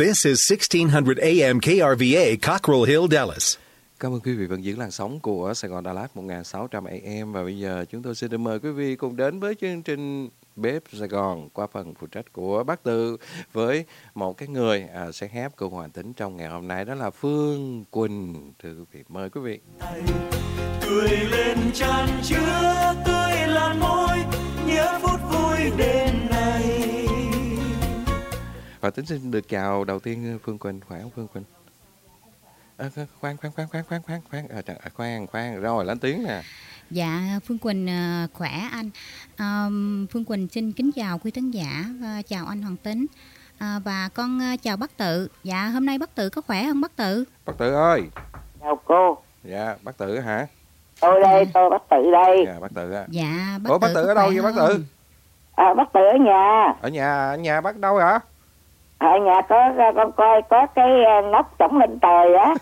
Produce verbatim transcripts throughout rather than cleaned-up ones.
This is sixteen hundred A M K R V A, Cockrell Hill, Dallas. Cảm ơn quý vị vẫn giữ làn sóng của Sài Gòn Đà Lạt một nghìn sáu trăm A M. Và bây giờ chúng tôi xin mời quý vị cùng đến với chương trình Bếp Sài Gòn qua phần phụ trách của bác Tư với một cái người à, sẽ hát cùng Hoàng Tính trong ngày hôm nay, đó là Phương Quỳnh. Thưa quý vị, mời quý vị. Cười lên tràn chứa tươi lan môi, nhớ phút vui đêm nay. Hoàng Tính xin được chào đầu tiên Phương Quỳnh, khỏe không Phương Quỳnh? À, khoan khoan khoan khoan khoan khoan khoan à, khoan khoan rồi lên tiếng nè. Dạ Phương Quỳnh uh, khỏe anh. uh, Phương Quỳnh xin kính chào quý khán giả, uh, chào anh Hoàng Tính, uh, và con uh, chào bác Tự. Dạ hôm nay bác Tự có khỏe không bác Tự? Bác Tự ơi. Chào cô. Dạ bác Tự hả? Tôi đây, tôi bác Tự đây. Dạ bác Tự á. Dạ bác Ủa bác Tự Tự ở đâu vậy bác Tự? À, bác Tự ở nhà. Ở nhà, ở nhà bác đâu hả? Ở nhà có con coi có cái nóc trống lên trời á.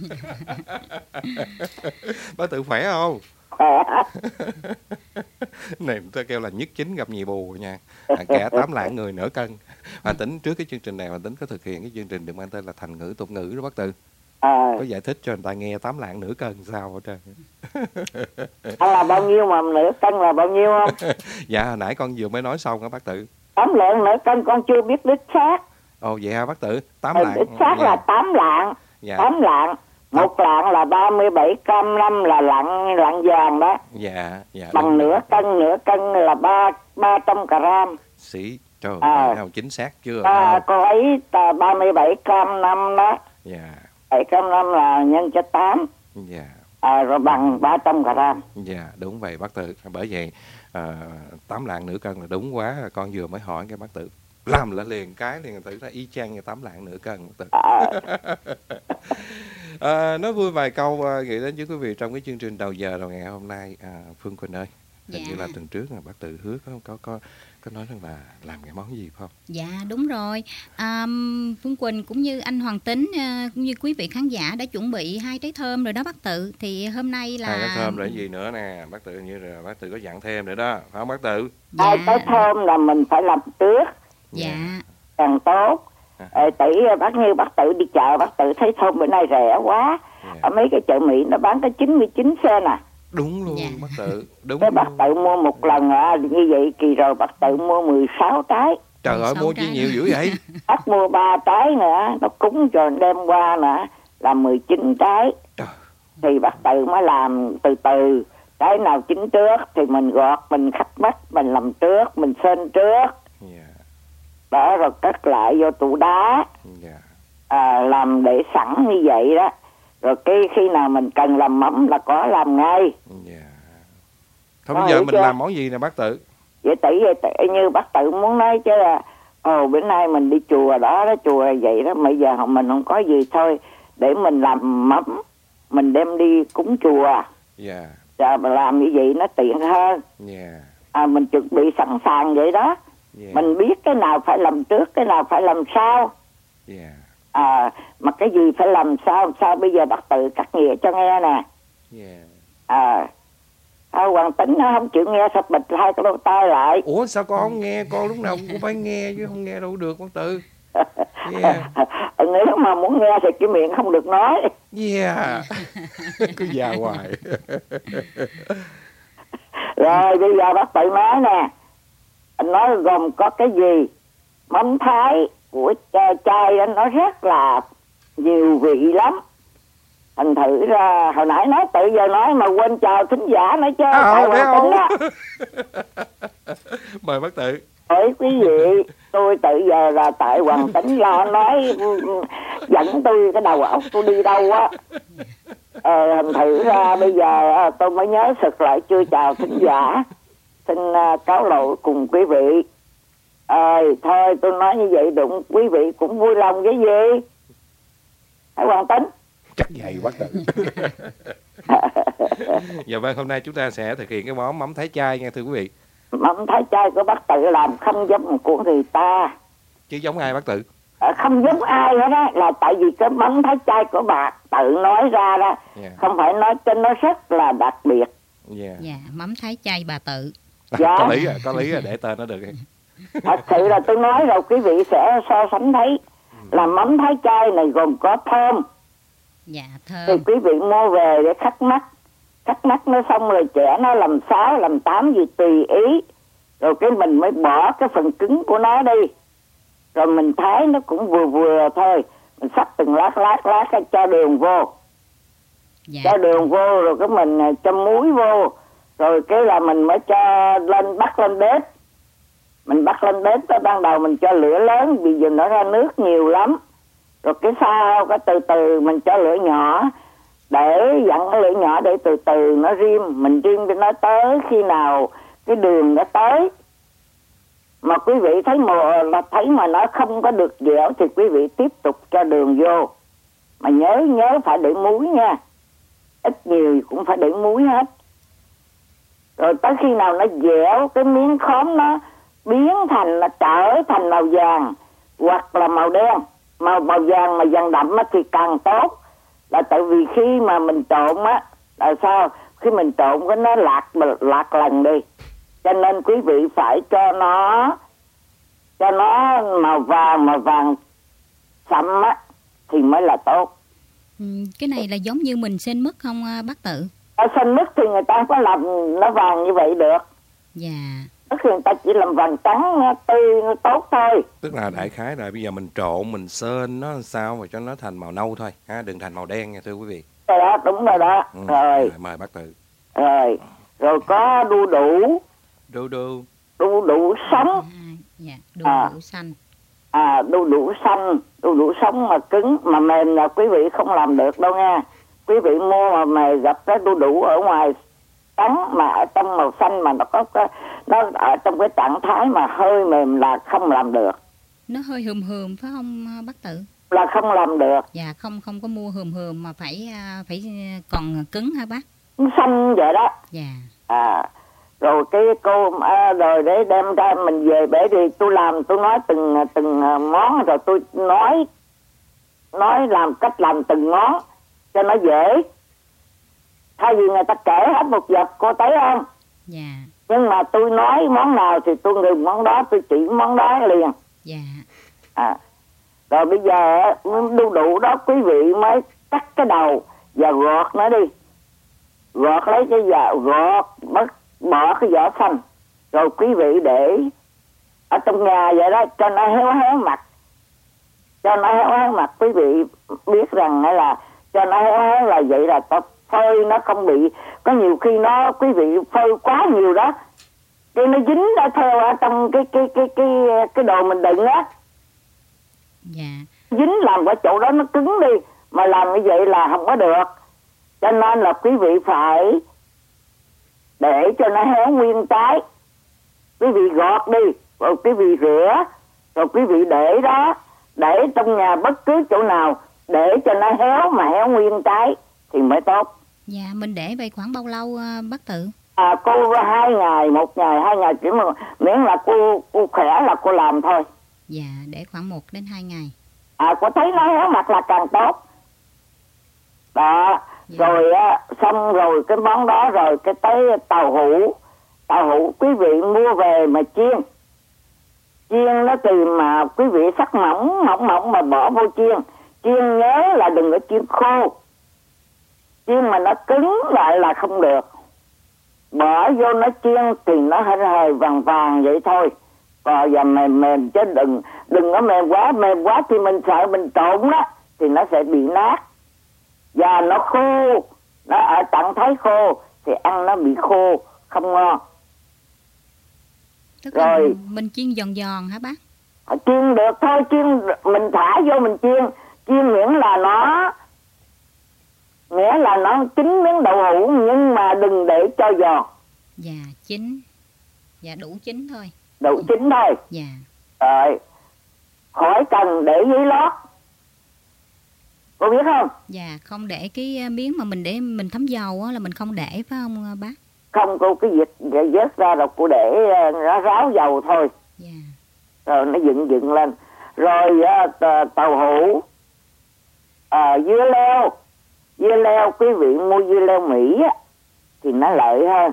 Bác Tự khỏe không? Khỏe. Này người ta kêu là nhất chính gặp nhì bù nha. À, kẻ tám lạng người nửa cân. Hoàng Tính trước cái chương trình này Hoàng Tính có thực hiện cái chương trình được mang tên là Thành ngữ tục ngữ đó bác Tự. À. Có giải thích cho người ta nghe tám lạng nửa cân sao hết trơn. Là bao nhiêu mà nửa cân là bao nhiêu không? Dạ hồi nãy con vừa mới nói xong á bác Tự. Tám lạng nửa cân con chưa biết đích xác. Ồ vậy hả bác Tự? Tám ừ, lạng. đích xác dạ. Là tám lạng. Dạ. Tám lạng. Một lạng là ba mươi bảy cam năm là lạng lạng vàng đó. Dạ, dạ. Bằng nửa cân, nửa cân là ba ba trăm gram. Sĩ, trời à, ơi, không chính xác chưa? À, cô ấy ba mươi bảy cam năm đó. Dạ. bảy trăm năm là nhân cho tám. Dạ. À, rồi bằng ba trăm gram. Dạ, đúng vậy bác Tự. Bởi vậy à, tám lạng nửa cân là đúng quá. Con vừa mới hỏi cái bác Tự làm lại liền cái liền tự ra y chang như tám lạng nửa cân bác Tự. À. À, nói vui vài câu uh, gửi đến với quý vị trong cái chương trình đầu giờ đầu ngày hôm nay. à, Phương Quỳnh ơi, hình dạ. như là tuần trước là bác Tự hứa có có có có nói rằng là làm cái món gì phải không? Dạ đúng rồi. à, Phương Quỳnh cũng như anh Hoàng Tính uh, cũng như quý vị khán giả đã chuẩn bị hai trái thơm rồi đó bác Tự. Thì hôm nay là hai trái thơm rồi gì nữa nè bác Tự, như là bác Tự có dặn thêm nữa đó phải không bác Tự? Dạ. Hai trái thơm là mình phải làm trước. Dạ. Càng tốt. À. Tỷ bác như bác Tự đi chợ, bác Tự thấy thơm bữa nay rẻ quá. Yeah. Ở mấy cái chợ Mỹ nó bán có chín mươi chín sen à. Đúng luôn. Yeah. Bác Tự đúng. Cái bác Tự mua một lần à, như vậy kỳ rồi bác Tự mua mười sáu trái. Trời ơi mua chi nhiều dữ vậy? Bác mua ba trái nữa, nó cúng rồi đem qua nữa là mười chín trái. Trời. Thì bác Tự mới làm từ từ. Trái nào chín trước thì mình gọt, mình khắc bách, mình làm trước, mình xên trước. Yeah. Đó rồi cất lại vô tủ đá. Yeah. À, làm để sẵn như vậy đó. Rồi cái khi nào mình cần làm mắm là có làm ngay. Yeah. Thôi bây giờ mình chưa? Làm món gì nè bác Tự? Vậy tỷ vậy tỷ như bác Tự muốn nói chứ là ồ bữa nay mình đi chùa đó, đó chùa vậy đó, bây giờ mình không có gì thôi để mình làm mắm, mình đem đi cúng chùa. Yeah. Rồi làm như vậy nó tiện hơn. Yeah. À, mình chuẩn bị sẵn sàng vậy đó. Yeah. Mình biết cái nào phải làm trước, cái nào phải làm sau. Yeah. À, mà cái gì phải làm sao, sao bây giờ bác Tự cắt nghĩa cho nghe nè. Yeah. À, thôi Hoàng Tính nó không chịu nghe sập bịch hai cái lỗ tai lại. Ủa sao con không nghe, con lúc nào cũng phải nghe chứ không nghe đâu được bác Tự. Yeah. Nếu mà muốn nghe thì cái miệng không được nói. Yeah. Cứ già hoài. Rồi bây giờ bác Tự nói nè. Anh nói gồm có cái gì? Mắm thái của chay anh nói rất là nhiều vị lắm. Thành thử ra hồi nãy nói tự giờ nói mà quên chào thính giả nữa chứ. À, tại Hoàng Tính đó. Mời bác Tự. Ôi quý vị, tôi tự giờ là tại Hoàng Tính lo nói dẫn tôi cái đầu óc tôi đi đâu á. Ờ, thành thử ra bây giờ tôi mới nhớ sực lại chưa chào thính giả. Xin uh, cáo lỗi cùng quý vị. Ờ, thôi tôi nói như vậy đúng quý vị cũng vui lòng với gì. Hãy Hoàng Tính. Chắc vậy bác Tự. Dạ vâng, hôm nay chúng ta sẽ thực hiện cái món mắm thái chay nha thưa quý vị. Mắm thái chay của bác Tự làm không giống của người ta. Chứ giống ai bác Tự? À, không giống ai hết á, là tại vì cái mắm thái chay của bà Tự nói ra đó. Yeah. Không phải nói cho nó rất là đặc biệt. Dạ, yeah. yeah, mắm thái chay bà Tự. Dạ. Có lý rồi, có lý rồi, để tên nó được. Thật sự là tôi nói rồi quý vị sẽ so sánh thấy. Làm mắm Thái chay này gồm có thơm. Dạ, Thì thơm. quý vị mua về để khắc mắt. Khắc mắt nó xong rồi trẻ nó làm sáu, làm tám gì tùy ý. Rồi cái mình mới bỏ cái phần cứng của nó đi. Rồi mình thái nó cũng vừa vừa thôi. Mình sắp từng lát lát lát cái cho đường vô. Dạ. Cho đường vô rồi cái mình cho muối vô. Rồi cái là mình mới cho lên bắt lên bếp. Mình bắt lên bếp tới ban đầu mình cho lửa lớn vì giờ nó ra nước nhiều lắm. Rồi cái sau cái từ từ mình cho lửa nhỏ. Để dặn cái lửa nhỏ để từ từ nó rim. Mình rim cho nó tới khi nào cái đường nó tới. Mà quý vị thấy mà, là thấy mà nó không có được dẻo thì quý vị tiếp tục cho đường vô. Mà nhớ nhớ phải để muối nha. Ít nhiều cũng phải để muối hết. Rồi tới khi nào nó dẻo, cái miếng khóm nó biến thành, nó trở thành màu vàng hoặc là màu đen. Màu màu vàng mà vàng đậm thì càng tốt. Là tại vì khi mà mình trộn á, là sao? Khi mình trộn cái nó lạc lạc lần đi. Cho nên quý vị phải cho nó cho nó màu vàng, màu vàng sẫm á thì mới là tốt. Ừ, cái này là giống như mình xên mứt không bác Tự? Ở xanh mứt thì người ta không có làm nó vàng như vậy được. Dạ. Tức là người ta chỉ làm vàng trắng, nó tươi, nó tốt thôi. Tức là đại khái là bây giờ mình trộn, mình sên nó làm sao mà cho nó thành màu nâu thôi, ha, đừng thành màu đen nha thưa quý vị. Rồi đó, đúng rồi đó. Ừ, Rồi. Mời bác Tự. Rồi. Rồi có đu đủ. Đu đu. Đu đủ sống. À, dạ, đu À. đủ xanh. À, đu đủ xanh, đu đủ sống mà cứng, mà mềm là quý vị không làm được đâu nha. Quý vị mua mà mày gặp cái đu đủ ở ngoài trắng mà ở trong màu xanh mà nó có cái, nó ở trong cái trạng thái mà hơi mềm là không làm được. Nó hơi hừm hừm phải không bác Tự? Là không làm được. Dạ, không không có mua hừm hừm mà phải phải còn cứng hả bác? Xanh vậy đó. Dạ. À, rồi cái cô à, rồi để đem ra mình về bể đi tôi làm, tôi nói từng từng món rồi tôi nói nói làm cách làm từng món cho nó dễ. Thay vì người ta kể hết một vật, cô thấy không? Dạ. Nhưng mà tôi nói món nào thì tôi ngừng món đó, tôi chỉ món đó liền. Dạ. À, rồi bây giờ đu đủ đó quý vị mới cắt cái đầu và gọt nó đi. Gọt lấy cái vỏ, gọt mất bỏ cái vỏ xanh. Rồi quý vị để ở trong nhà vậy đó cho nó héo héo mặt. Cho nó héo héo mặt, quý vị biết rằng là cho nó héo héo là vậy là tốt. Phơi nó không bị, có nhiều khi nó quý vị phơi quá nhiều đó cái nó dính ra theo ở trong cái cái cái cái cái đồ mình đựng á. Dạ. Dính làm cái chỗ đó nó cứng đi, mà làm như vậy là không có được. Cho nên là quý vị phải để cho nó héo nguyên trái. Quý vị gọt đi, rồi quý vị rửa, rồi quý vị để đó, để trong nhà bất cứ chỗ nào để cho nó héo mà héo nguyên trái thì mới tốt. Dạ, mình để vậy khoảng bao lâu bác Tự? À, cô hai ngày, một ngày, hai ngày chỉ mà miễn là cô cô khỏe là cô làm thôi. Dạ, để khoảng một đến hai ngày. À, cô thấy nó héo mặt là càng tốt. Đó, dạ. Rồi á, xong rồi cái món đó rồi cái tới tàu hũ. Tàu hũ quý vị mua về mà chiên. Chiên nó thì mà quý vị sắc mỏng, mỏng mỏng mà bỏ vô chiên. Chiên nhớ là đừng có chiên khô. Chiên mà nó cứng lại là không được. Bỏ vô nó chiên thì nó hơi hơi vàng vàng vậy thôi. Còn giờ mềm mềm chứ đừng đừng có mềm quá, mềm quá thì mình sợ mình trộn đó thì nó sẽ bị nát. Và nó khô, nó ở trạng thái khô thì ăn nó bị khô, không ngon. Tức Rồi. là mình chiên giòn giòn hả bác? Chiên được thôi, chiên mình thả vô mình chiên, chiên miễn là nó nghĩa là nó chín miếng đậu hũ nhưng mà đừng để cho giòn. Dạ, chín. Dạ, đủ chín thôi. Đủ chín thôi. Dạ. Rồi, khỏi cần để dưới lót. Cô biết không? Dạ, không để cái miếng mà mình để mình thấm dầu á là mình không để phải không bác? Không, cô cái vịt vớt ra rồi cô để nó ráo dầu thôi. Dạ. Rồi nó dựng dựng lên. Rồi tàu hũ, à, dưa leo. Dưa leo quý vị mua dưa leo Mỹ á, thì nó lợi hơn.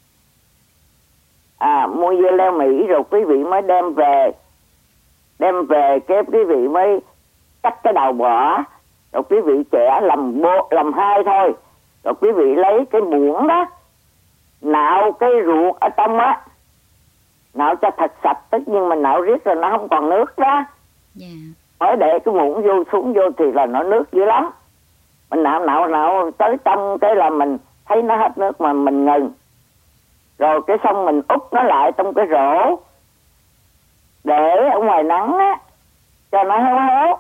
À, mua dưa leo Mỹ rồi quý vị mới đem về. Đem về cái quý vị mới cắt cái đầu bỏ, rồi quý vị chẻ làm bộ làm hai thôi, rồi quý vị lấy cái muỗng đó nạo cái ruột ở trong á, nạo cho thật sạch, tất nhiên mình nạo riết rồi nó không còn nước đó. Dạ. Mới để cái muỗng vô xuống vô thì là nó nước dữ lắm. Mình nạo nạo nạo tới trong cái là mình thấy nó hết nước mà mình ngừng. Rồi cái xong mình úp nó lại trong cái rổ để ở ngoài nắng á, cho nó héo héo.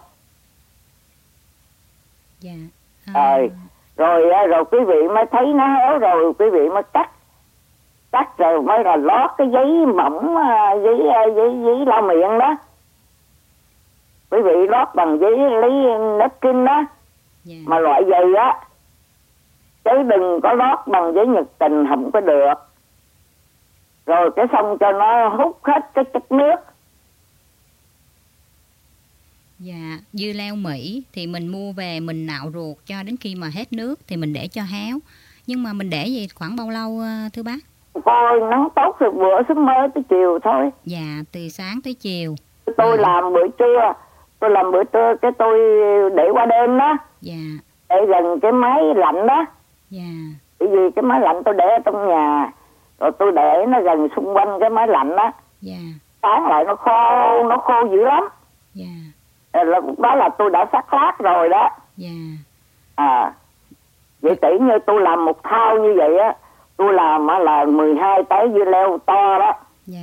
Dạ. À... Rồi, rồi rồi quý vị mới thấy nó héo rồi quý vị mới cắt. Cắt rồi mới là lót cái giấy mỏng, giấy giấy giấy lau miệng đó. Quý vị lót bằng giấy lấy napkin đó. Yeah. Mà loại dày á, chứ đừng có lót bằng giấy nhật tình, không có được. Rồi cái xong cho nó hút hết cái chất nước. Dạ, dưa leo Mỹ thì mình mua về mình nạo ruột cho đến khi mà hết nước thì mình để cho héo. Nhưng mà mình để gì khoảng bao lâu thưa bác? Coi nắng tốt rồi bữa sớm mới tới chiều thôi. Dạ, từ sáng tới chiều. Tôi à. làm bữa trưa, tôi làm bữa trưa cái tôi để qua đêm đó. Dạ. Để gần cái máy lạnh đó. Dạ. Bởi vì cái máy lạnh tôi để ở trong nhà, rồi tôi để nó gần xung quanh cái máy lạnh đó. Dạ. Sáng lại nó khô, nó khô dữ lắm. Dạ. Lúc đó là tôi đã sắc lát rồi đó. Dạ. À, vậy tỷ như tôi làm một thao như vậy á, tôi làm là mười hai trái dưa leo to đó. Dạ.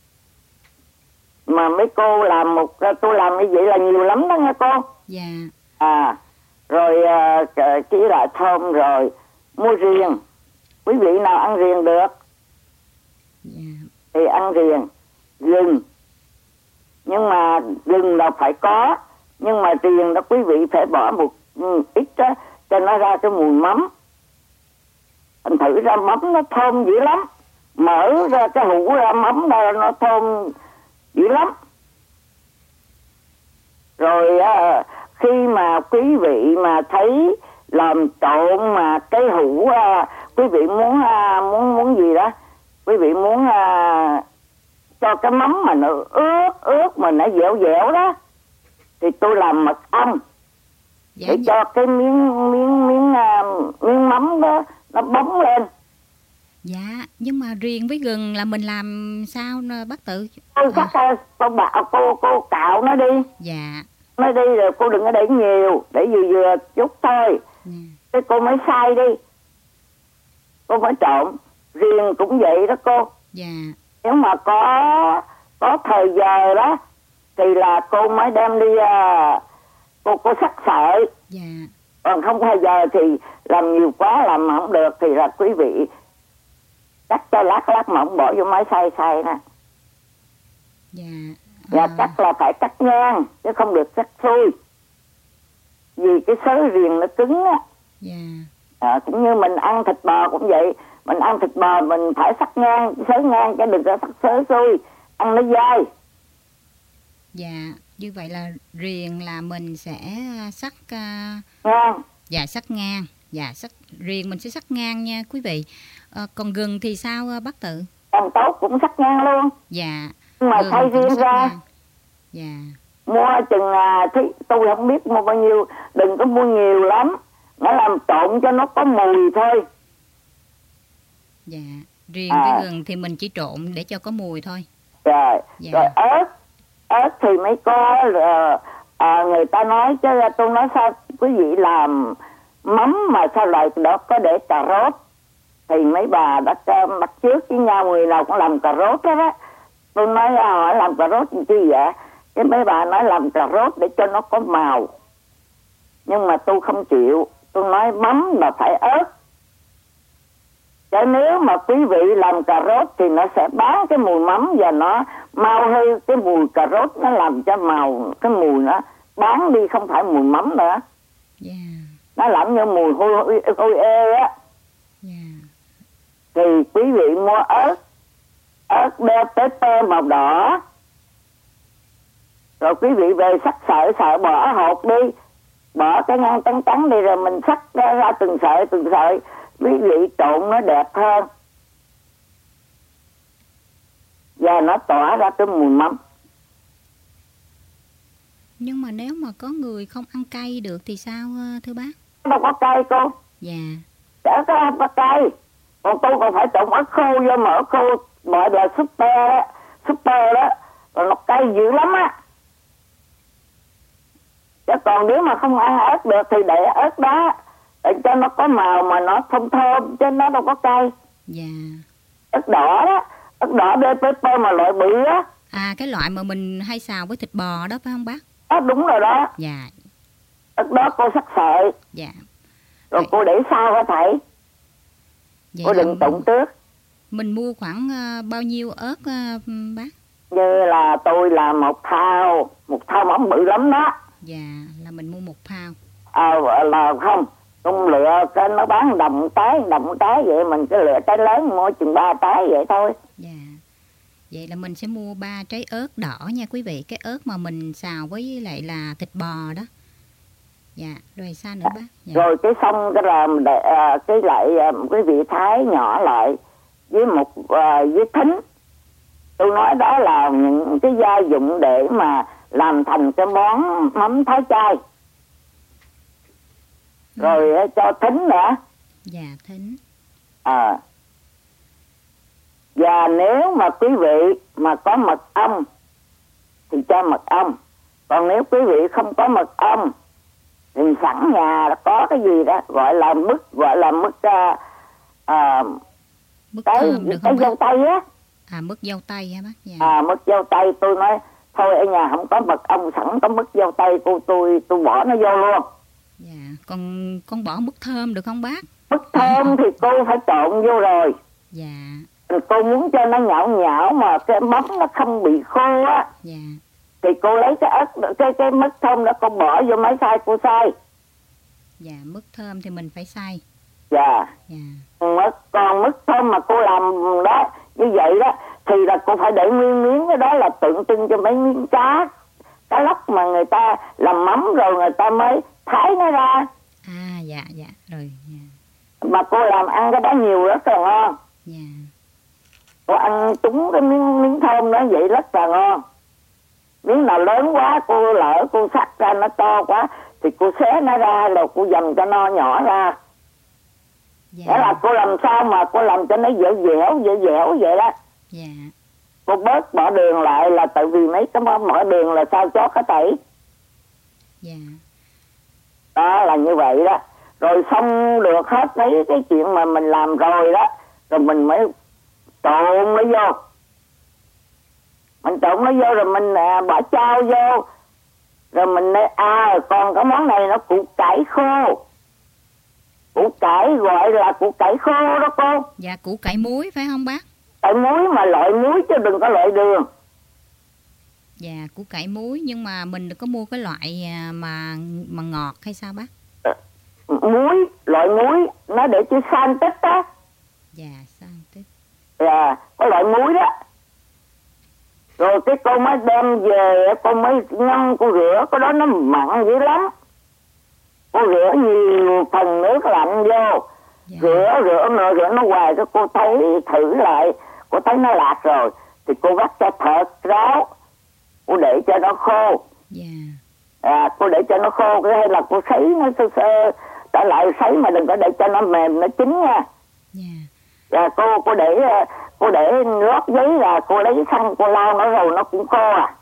Mà mấy cô làm một, tôi làm như vậy là nhiều lắm đó nha cô. Dạ. À, rồi uh, chỉ là thơm rồi, mua riềng. Quý vị nào ăn riềng được? Dạ. Thì ăn riềng, gừng. Nhưng mà gừng là phải có, nhưng mà riềng đó quý vị phải bỏ một ít đó, cho nó ra cái mùi mắm. Thành thử ra mắm nó thơm dữ lắm. Mở ra cái hũ ra mắm ra nó thơm dữ lắm. Rồi à, khi mà quý vị mà thấy làm trộn mà cái hũ à, quý vị muốn à, muốn muốn gì đó, quý vị muốn à, cho cái mắm mà nó ướt ướt mà nó dẻo dẻo đó, thì tôi làm mật ong. Dạ, để dạ. cho cái miếng miếng miếng uh, miếng mắm đó nó bóng lên. Dạ, nhưng mà riêng với gừng là mình làm sao bác Tự? Tôi chắc à. cô bảo cô cô cạo nó đi. Dạ. Nó đi rồi cô đừng có để nhiều, để vừa vừa chút thôi. Dạ. Thế cô mới xay đi, cô mới trộn. Riêng cũng vậy đó cô. Dạ. Nếu mà có có thời giờ đó thì là cô mới đem đi uh, cô cô sắc sợi. Dạ. Còn không thời giờ thì làm nhiều quá làm không được thì là quý vị cắt cho lát lát mỏng bỏ vô máy xay xay nè. Dạ. Và à. cắt là phải cắt ngang chứ không được cắt xuôi. Vì cái sớ riềng nó cứng á. Dạ. À, cũng như mình ăn thịt bò cũng vậy. Mình ăn thịt bò mình phải sắc ngang, sớ ngang chứ đừng có sắc sớ xuôi. Ăn nó dai. Dạ, như vậy là riềng là mình sẽ sắc uh... ngang. Dạ, sắc ngang. Dạ, sắc riềng mình sẽ sắc ngang nha quý vị. À, còn gừng thì sao bác Tự? Càng tốt cũng sắc ngang luôn. Dạ. Nhưng mà thay riêng ra. Ngang. Dạ. Mua chừng à, thì tôi không biết mua bao nhiêu, đừng có mua nhiều lắm. Nó làm trộn cho nó có mùi thôi. Dạ, riêng à. với gừng thì mình chỉ trộn để cho có mùi thôi. Rồi, dạ. Rồi ớt. Ớt thì mấy có à, à, người ta nói chứ tôi nói sao quý vị làm mắm mà sao lại đó có để cà rốt. Thì mấy bà đã bắt trước với nhau, người nào cũng làm cà rốt hết á. Tôi nói hỏi làm cà rốt làm chi vậy? Cái mấy bà nói làm cà rốt để cho nó có màu. Nhưng mà tôi không chịu. Tôi nói mắm là phải ớt. Chứ nếu mà quý vị làm cà rốt thì nó sẽ bán cái mùi mắm và nó mau hơn. Cái mùi cà rốt nó làm cho màu, cái mùi nó bán đi không phải mùi mắm nữa. Yeah. Nó làm như mùi hôi hôi, hôi ê á. Yeah. Thì quý vị mua ớt, ớt bell pepper màu đỏ. Rồi quý vị về sắc sợi sợi bỏ hột đi, bỏ cái ngăn trắng trắng đi rồi mình sắc ra, ra từng sợi từng sợi, quý vị trộn nó đẹp hơn. Và nó tỏa ra cái mùi mắm. Nhưng mà nếu mà có người không ăn cay được thì sao thưa bác? Đâu có cay cô. Dạ. Chả có ăn có cay. Còn tôi còn phải trộn ớt khô vô, mà ớt khô gọi là super đó, super đó, rồi nó cay dữ lắm á. Chứ còn nếu mà không ăn ớt được thì để ớt đó để cho nó có màu mà nó thơm thơm, chứ nó đâu có cay. Dạ. Ớt đỏ đó, ớt đỏ đê pê pê mà loại bự á. À, cái loại mà mình hay xào với thịt bò đó phải không bác? Đó, đúng rồi đó. Dạ. Ớt đó cô sắc sợi. Dạ. Rồi Vậy... cô để sau hả thầy? Vậy cô đừng tụng trước. Mình mua khoảng uh, bao nhiêu ớt uh, bác? Như là tôi là một thao, một thao mỏng bự lắm đó. Dạ, là mình mua một thao. À, là không, tôi lựa cái nó bán đồng trái, đồng trái vậy mình cứ lựa trái lớn mua chừng ba trái vậy thôi. Dạ. Vậy là mình sẽ mua ba trái ớt đỏ nha quý vị, cái ớt mà mình xào với lại là thịt bò đó. Dạ, rồi sao nữa bác? Dạ. Rồi cái xong cái làm để à, cái lại à, cái vị thái nhỏ lại với một à, với thính. Tôi nói đó là những cái gia dụng để mà làm thành cái món mắm thái chay. Rồi ừ. cho thính nữa. Dạ, thính. À. Và nếu mà quý vị mà có mật ong thì cho mật ong. Còn nếu quý vị không có mật ong thì sẵn nhà có cái gì đó gọi là mứt, gọi là mứt uh, uh, mứt cái, thơm được cái không dâu tây á. À, mứt dâu tây hả bác? Dạ. À, mứt dâu tây. Tôi nói thôi ở nhà không có mật ong, sẵn có mứt dâu tây, cô tôi tôi bỏ nó vô luôn. Dạ. Còn con bỏ mứt thơm được không bác? Mứt thơm thì cô phải trộn vô rồi. Dạ. Cô muốn cho nó nhão nhão mà cái mắm nó không bị khô á. Dạ. Thì cô lấy cái ớt, cái cái mứt thơm đó cô bỏ vô máy xay cô xay. Dạ, mứt thơm thì mình phải xay. Dạ. Dạ. Mứt, còn mứt thơm mà cô làm đó như vậy đó thì là cô phải để nguyên miếng, cái đó là tượng trưng cho mấy miếng cá, cá lóc mà người ta làm mắm rồi người ta mới thái nó ra. À, dạ, dạ, rồi. Dạ. Mà cô làm ăn cái đó nhiều rất là ngon. Dạ. Cô ăn trúng cái miếng, miếng thơm đó vậy rất là ngon. Miếng nào lớn quá cô lỡ cô sắc ra nó to quá thì cô xé nó ra rồi cô dầm cho nó nhỏ ra. Dạ. Đó là cô làm sao mà cô làm cho nó dẻo dẻo dẻo dẻo vậy đó. Dạ. Cô bớt bỏ đường lại là tại vì mấy cái món bỏ đường là sao chó có tẩy. Dạ. Đó là như vậy đó. Rồi xong được hết mấy cái chuyện mà mình làm rồi đó, rồi mình mới trộn nó vô. Mình trộn nó vô rồi mình à, bỏ chao vô. Rồi mình nói, à còn cái món này nó củ cải khô. Củ cải gọi là củ cải khô đó cô. Dạ, củ cải muối phải không bác? Cải muối mà loại muối chứ đừng có loại đường. Dạ, củ cải muối, nhưng mà mình đừng có mua cái loại mà mà ngọt hay sao bác? Muối, loại muối nó để chữ san tích á. Dạ, san tích. Dạ, có loại muối đó. Rồi cái cô mới đem về, cô mới ngâm, cô rửa, cái đó nó mặn dữ lắm. Cô rửa nhiều phần nước lạnh vô. Dạ. Rửa, rửa nữa, rửa nó hoài, cái cô thấy, thử lại, cô thấy nó lạc rồi. Thì cô vắt cho thật ráo, cô để cho nó khô. Dạ. À, cô để cho nó khô, cái hay là cô sấy nó sơ sơ, trở lại sấy mà đừng có để cho nó mềm, nó chín nha. Dạ. Dạ, cô, cô để... Cô để lót giấy là cô lấy khăn cô lau nó rồi nó cũng khô à.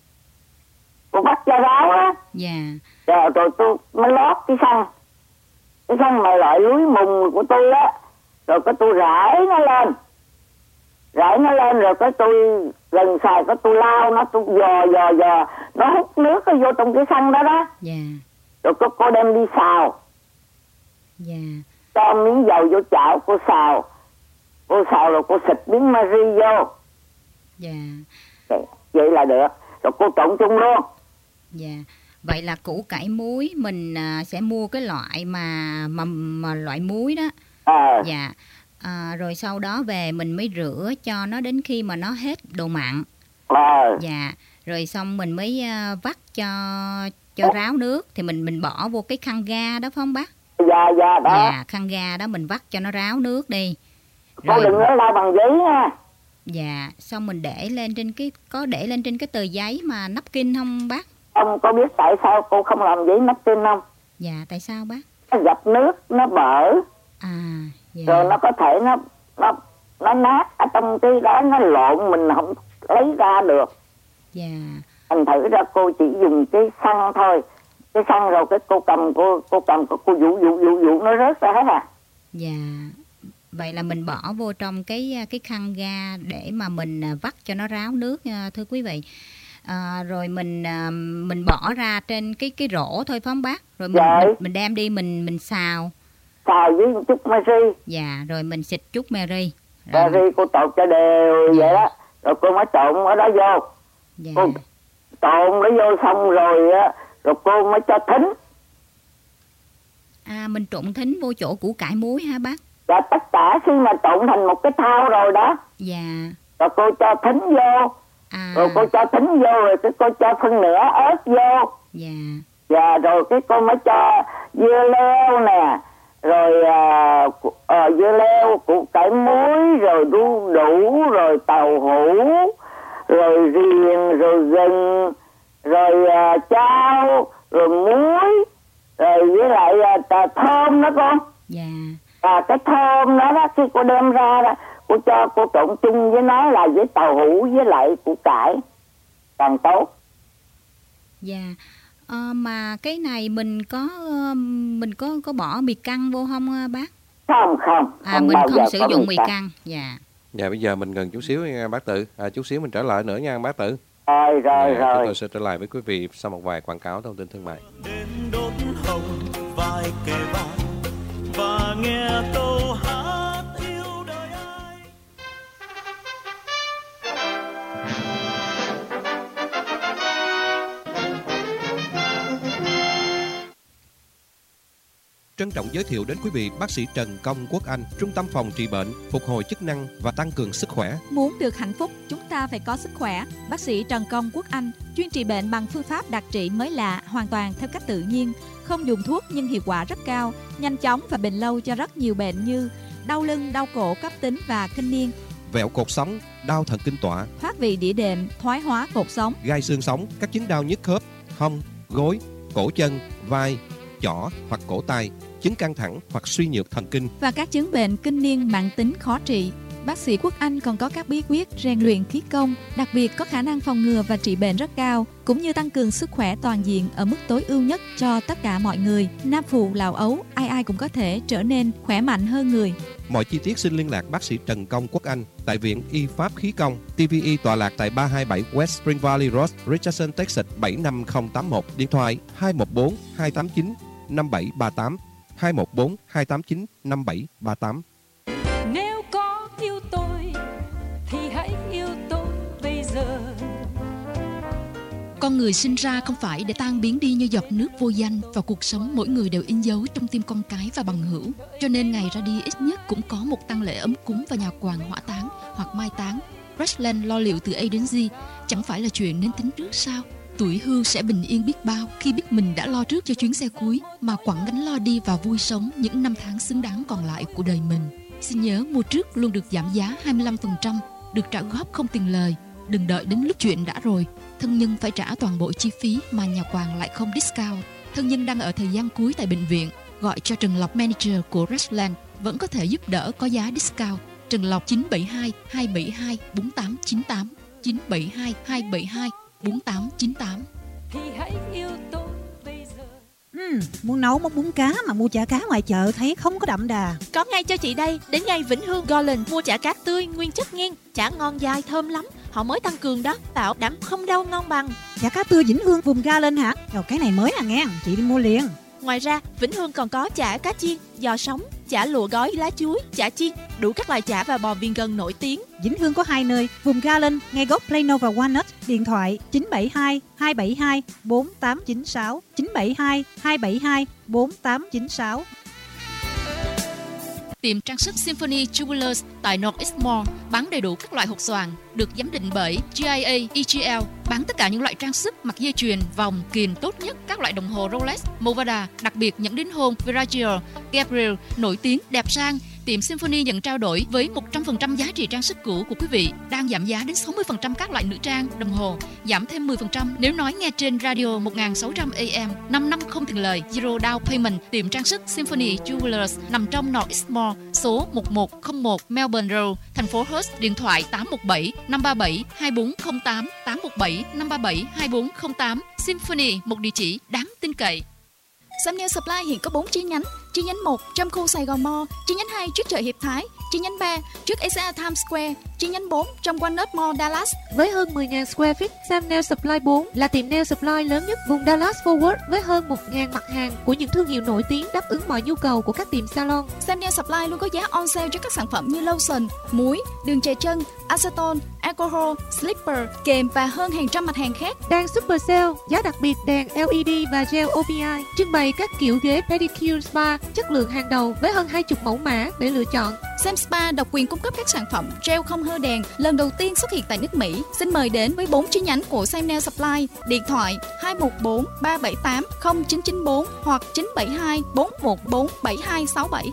Cô bắt cho ráo á. Dạ. Rồi, rồi tôi mới lót cái khăn. Cái khăn mà loại lưới mùng của tôi á. Rồi cái tôi rải nó lên. Rải nó lên rồi cái tôi lần xài cái tôi lau nó, tôi dò dò dò. Nó hút nước nó vô trong cái khăn đó đó. Dạ. Rồi cô, cô đem đi xào. Dạ. Cho miếng dầu vô chảo cô xào. Cô xào rồi cô xịt miếng Mary vô. Dạ. Vậy là được. Rồi cô trộn chung luôn. Dạ. Vậy là củ cải muối mình à, sẽ mua cái loại mà mà, mà loại muối đó. À. Dạ. À, rồi sau đó về mình mới rửa cho nó đến khi mà nó hết độ mặn. À. Dạ. Rồi xong mình mới uh, vắt cho cho ráo nước thì mình mình bỏ vô cái khăn ga đó phải không bác? Dạ dạ đó. Dạ, khăn ga đó mình vắt cho nó ráo nước đi. Cô Rồi, đừng có lau bằng giấy nha. Dạ, xong mình để lên trên cái có để lên trên cái tờ giấy mà napkin không bác? Ông có biết tại sao cô không làm giấy nắp tin không? Dạ, tại sao bác? Nó gặp nước, nó bở. À, dạ. Rồi nó có thể nó nó nó nát ở trong cái đó, nó lộn mình không lấy ra được. Dạ. Thành thử ra cô chỉ dùng cái xăng thôi. Cái xăng rồi cái cô cầm cô cô cầm cô, cô vũ vũ vũ vũ nó rớt ra hết à. Dạ. Vậy là mình bỏ vô trong cái cái khăn ga để mà mình vắt cho nó ráo nước, thưa quý vị. À, rồi mình mình bỏ ra trên cái cái rổ thôi phải không bác? Rồi mình dạ. mình, mình đem đi mình mình xào. Xào với một chút Mary. Dạ, rồi mình xịt chút Mary. Rồi. Mary cô trộn cho đều dạ. vậy đó. Rồi cô mới trộn ở đó vô. Dạ. Cô trộn nó vô xong rồi á, rồi cô mới cho thính. À, mình trộn thính vô chỗ củ cải muối hả bác? Dạ, tất cả khi mà trộn thành một cái thao rồi đó. Dạ. Rồi cô cho thính vô. À. Rồi cô cho thính vô rồi cái cô cho phân nửa ớt vô. Dạ. Dạ, rồi cái cô mới cho dưa leo nè. Rồi uh, uh, dưa leo, củ cải muối, rồi đu đủ, rồi tàu hũ, rồi riềng, rồi gừng, rồi uh, chao, rồi muối, rồi với lại uh, thơm đó con. Dạ. À, cái thơm đó đó, khi cô đem ra đó, cô cho cô trộn chung với nó là với tàu hũ với lại củ cải, càng tốt. Dạ. À, mà cái này mình có mình có có bỏ mì căng vô không bác? Không không. À, mình không sử dụng mì căng. căng. Dạ. Dạ, bây giờ mình gần chút xíu nha bác Tự. À, chút xíu mình trở lại nữa nha bác Tự. Rồi rồi dạ, rồi. Chúng tôi sẽ trở lại với quý vị sau một vài quảng cáo thông tin thương mại. Đến đốt hồng vai kề vai và nghe câu hát yêu đời ai. Trân trọng giới thiệu đến quý vị bác sĩ Trần Công Quốc Anh, Trung tâm phòng trị bệnh, phục hồi chức năng và tăng cường sức khỏe. Muốn được hạnh phúc, chúng ta phải có sức khỏe. Bác sĩ Trần Công Quốc Anh chuyên trị bệnh bằng phương pháp đặc trị mới lạ, hoàn toàn theo cách tự nhiên, không dùng thuốc nhưng hiệu quả rất cao, nhanh chóng và bền lâu cho rất nhiều bệnh như đau lưng, đau cổ cấp tính và kinh niên, vẹo cột sống, đau thần kinh tọa, thoát vị đĩa đệm, thoái hóa cột sống, gai xương sống, các chứng đau nhức khớp, hông, gối, cổ chân, vai, chỏ hoặc cổ tay, chứng căng thẳng hoặc suy nhược thần kinh và các chứng bệnh kinh niên mãn tính khó trị. Bác sĩ Quốc Anh còn có các bí quyết rèn luyện khí công, đặc biệt có khả năng phòng ngừa và trị bệnh rất cao, cũng như tăng cường sức khỏe toàn diện ở mức tối ưu nhất cho tất cả mọi người. Nam phụ, lão ấu, ai ai cũng có thể trở nên khỏe mạnh hơn người. Mọi chi tiết xin liên lạc bác sĩ Trần Công Quốc Anh tại Viện Y Pháp Khí Công, tê vê e tọa lạc tại ba hai bảy West Spring Valley Road, Richardson, Texas bảy năm không tám một, điện thoại hai một bốn hai tám chín năm bảy ba tám, hai một bốn hai tám chín năm bảy ba tám. Nếu có yêu tôi thì hãy yêu tôi bây giờ. Con người sinh ra không phải để tan biến đi như giọt nước vô danh, và cuộc sống mỗi người đều in dấu trong tim con cái và bằng hữu. Cho nên ngày ra đi ít nhất cũng có một tang lễ ấm cúng và nhà quàng hỏa táng hoặc mai táng. Restland lo liệu từ A đến Z chẳng phải là chuyện nên tính trước sao? Tuổi hưu sẽ bình yên biết bao khi biết mình đã lo trước cho chuyến xe cuối, mà quẳng gánh lo đi và vui sống những năm tháng xứng đáng còn lại của đời mình. Xin nhớ mua trước luôn được giảm giá hai mươi lăm phần trăm, được trả góp không tiền lời. Đừng đợi đến lúc chuyện đã rồi, thân nhân phải trả toàn bộ chi phí mà nhà quàng lại không discount. Thân nhân đang ở thời gian cuối tại bệnh viện, gọi cho Trần Lộc, manager của Restland, vẫn có thể giúp đỡ có giá discount. Trần Lộc chín bảy hai hai bảy hai bốn tám chín tám, chín bảy hai hai bảy hai bốn tám chín tám. Thì hãy yêu tôi bây giờ. Ừ, muốn nấu món bún cá mà mua chả cá ngoài chợ thấy không có đậm đà. Có ngay cho chị đây, đến ngay Vĩnh Hương Golden mua chả cá tươi nguyên chất nghiêng, chả ngon dai thơm lắm, họ mới tăng cường đó, bảo đảm không đâu ngon bằng. Chả cá tươi Vĩnh Hương vùng ga lên hả? Rồi cái này mới à nghe, chị đi mua liền. Ngoài ra, Vĩnh Hương còn có chả cá chiên, giò sống, chả lụa gói lá chuối, chả chiên, đủ các loại chả và bò viên gân nổi tiếng. Vĩnh Hương có hai nơi, vùng Garland, ngay gốc Plano và Walnut, điện thoại chín bảy hai hai bảy hai bốn tám chín sáu, chín bảy hai hai bảy hai bốn tám chín sáu. Tiệm trang sức Symphony Jewelers tại Northeast Mall bán đầy đủ các loại hột xoàn được giám định bởi G I A E G L, bán tất cả những loại trang sức, mặt dây chuyền, vòng, kiềng tốt nhất, các loại đồng hồ Rolex, Movada, đặc biệt những đính hôn Versace, Gabriel nổi tiếng, đẹp sang, tiệm Symphony nhận trao đổi với một trăm phần trăm giá trị trang sức cũ của quý vị, đang giảm giá đến sáu mươi phần trăm các loại nữ trang, đồng hồ, giảm thêm mười phần trăm nếu nói nghe trên radio một nghìn sáu trăm A M, năm năm không tiền lời, zero down payment. Tiệm trang sức Symphony Jewelers nằm trong North East Mall, số một một không một Melbourne Road, thành phố Perth. Điện thoại tám một bảy năm ba bảy hai bốn không tám, tám một bảy năm ba bảy hai bốn không tám. Symphony, một địa chỉ đáng tin cậy. Samnel Supply hiện có bốn chi nhánh. Chi nhánh một trong khu Sài Gòn Mall, chi nhánh hai trước chợ Hiệp Thái, chi nhánh ba trước ét a Times Square, chi nhánh bốn trong Walnut Mall, Dallas. Với hơn mười nghìn square feet, Samnel Supply bốn là tiệm nail supply lớn nhất vùng Dallas Fort Worth với hơn một nghìn mặt hàng của những thương hiệu nổi tiếng đáp ứng mọi nhu cầu của các tiệm salon. Samnel Supply luôn có giá on sale cho các sản phẩm như lotion, muối, đường chè chân, acetone, alcohol, slipper, kềm và hơn hàng trăm mặt hàng khác. Đang super sale, giá đặc biệt đèn L E D và gel O P I, trưng bày các kiểu ghế pedicure spa chất lượng hàng đầu với hơn hai mươi mẫu mã để lựa chọn. Sam Spa độc quyền cung cấp các sản phẩm gel không hơ đèn lần đầu tiên xuất hiện tại nước Mỹ. Xin mời đến với bốn chi nhánh của Samnel Supply. Điện thoại hai một bốn ba bảy tám không chín chín bốn hoặc chín bảy hai bốn một bốn bảy hai sáu bảy.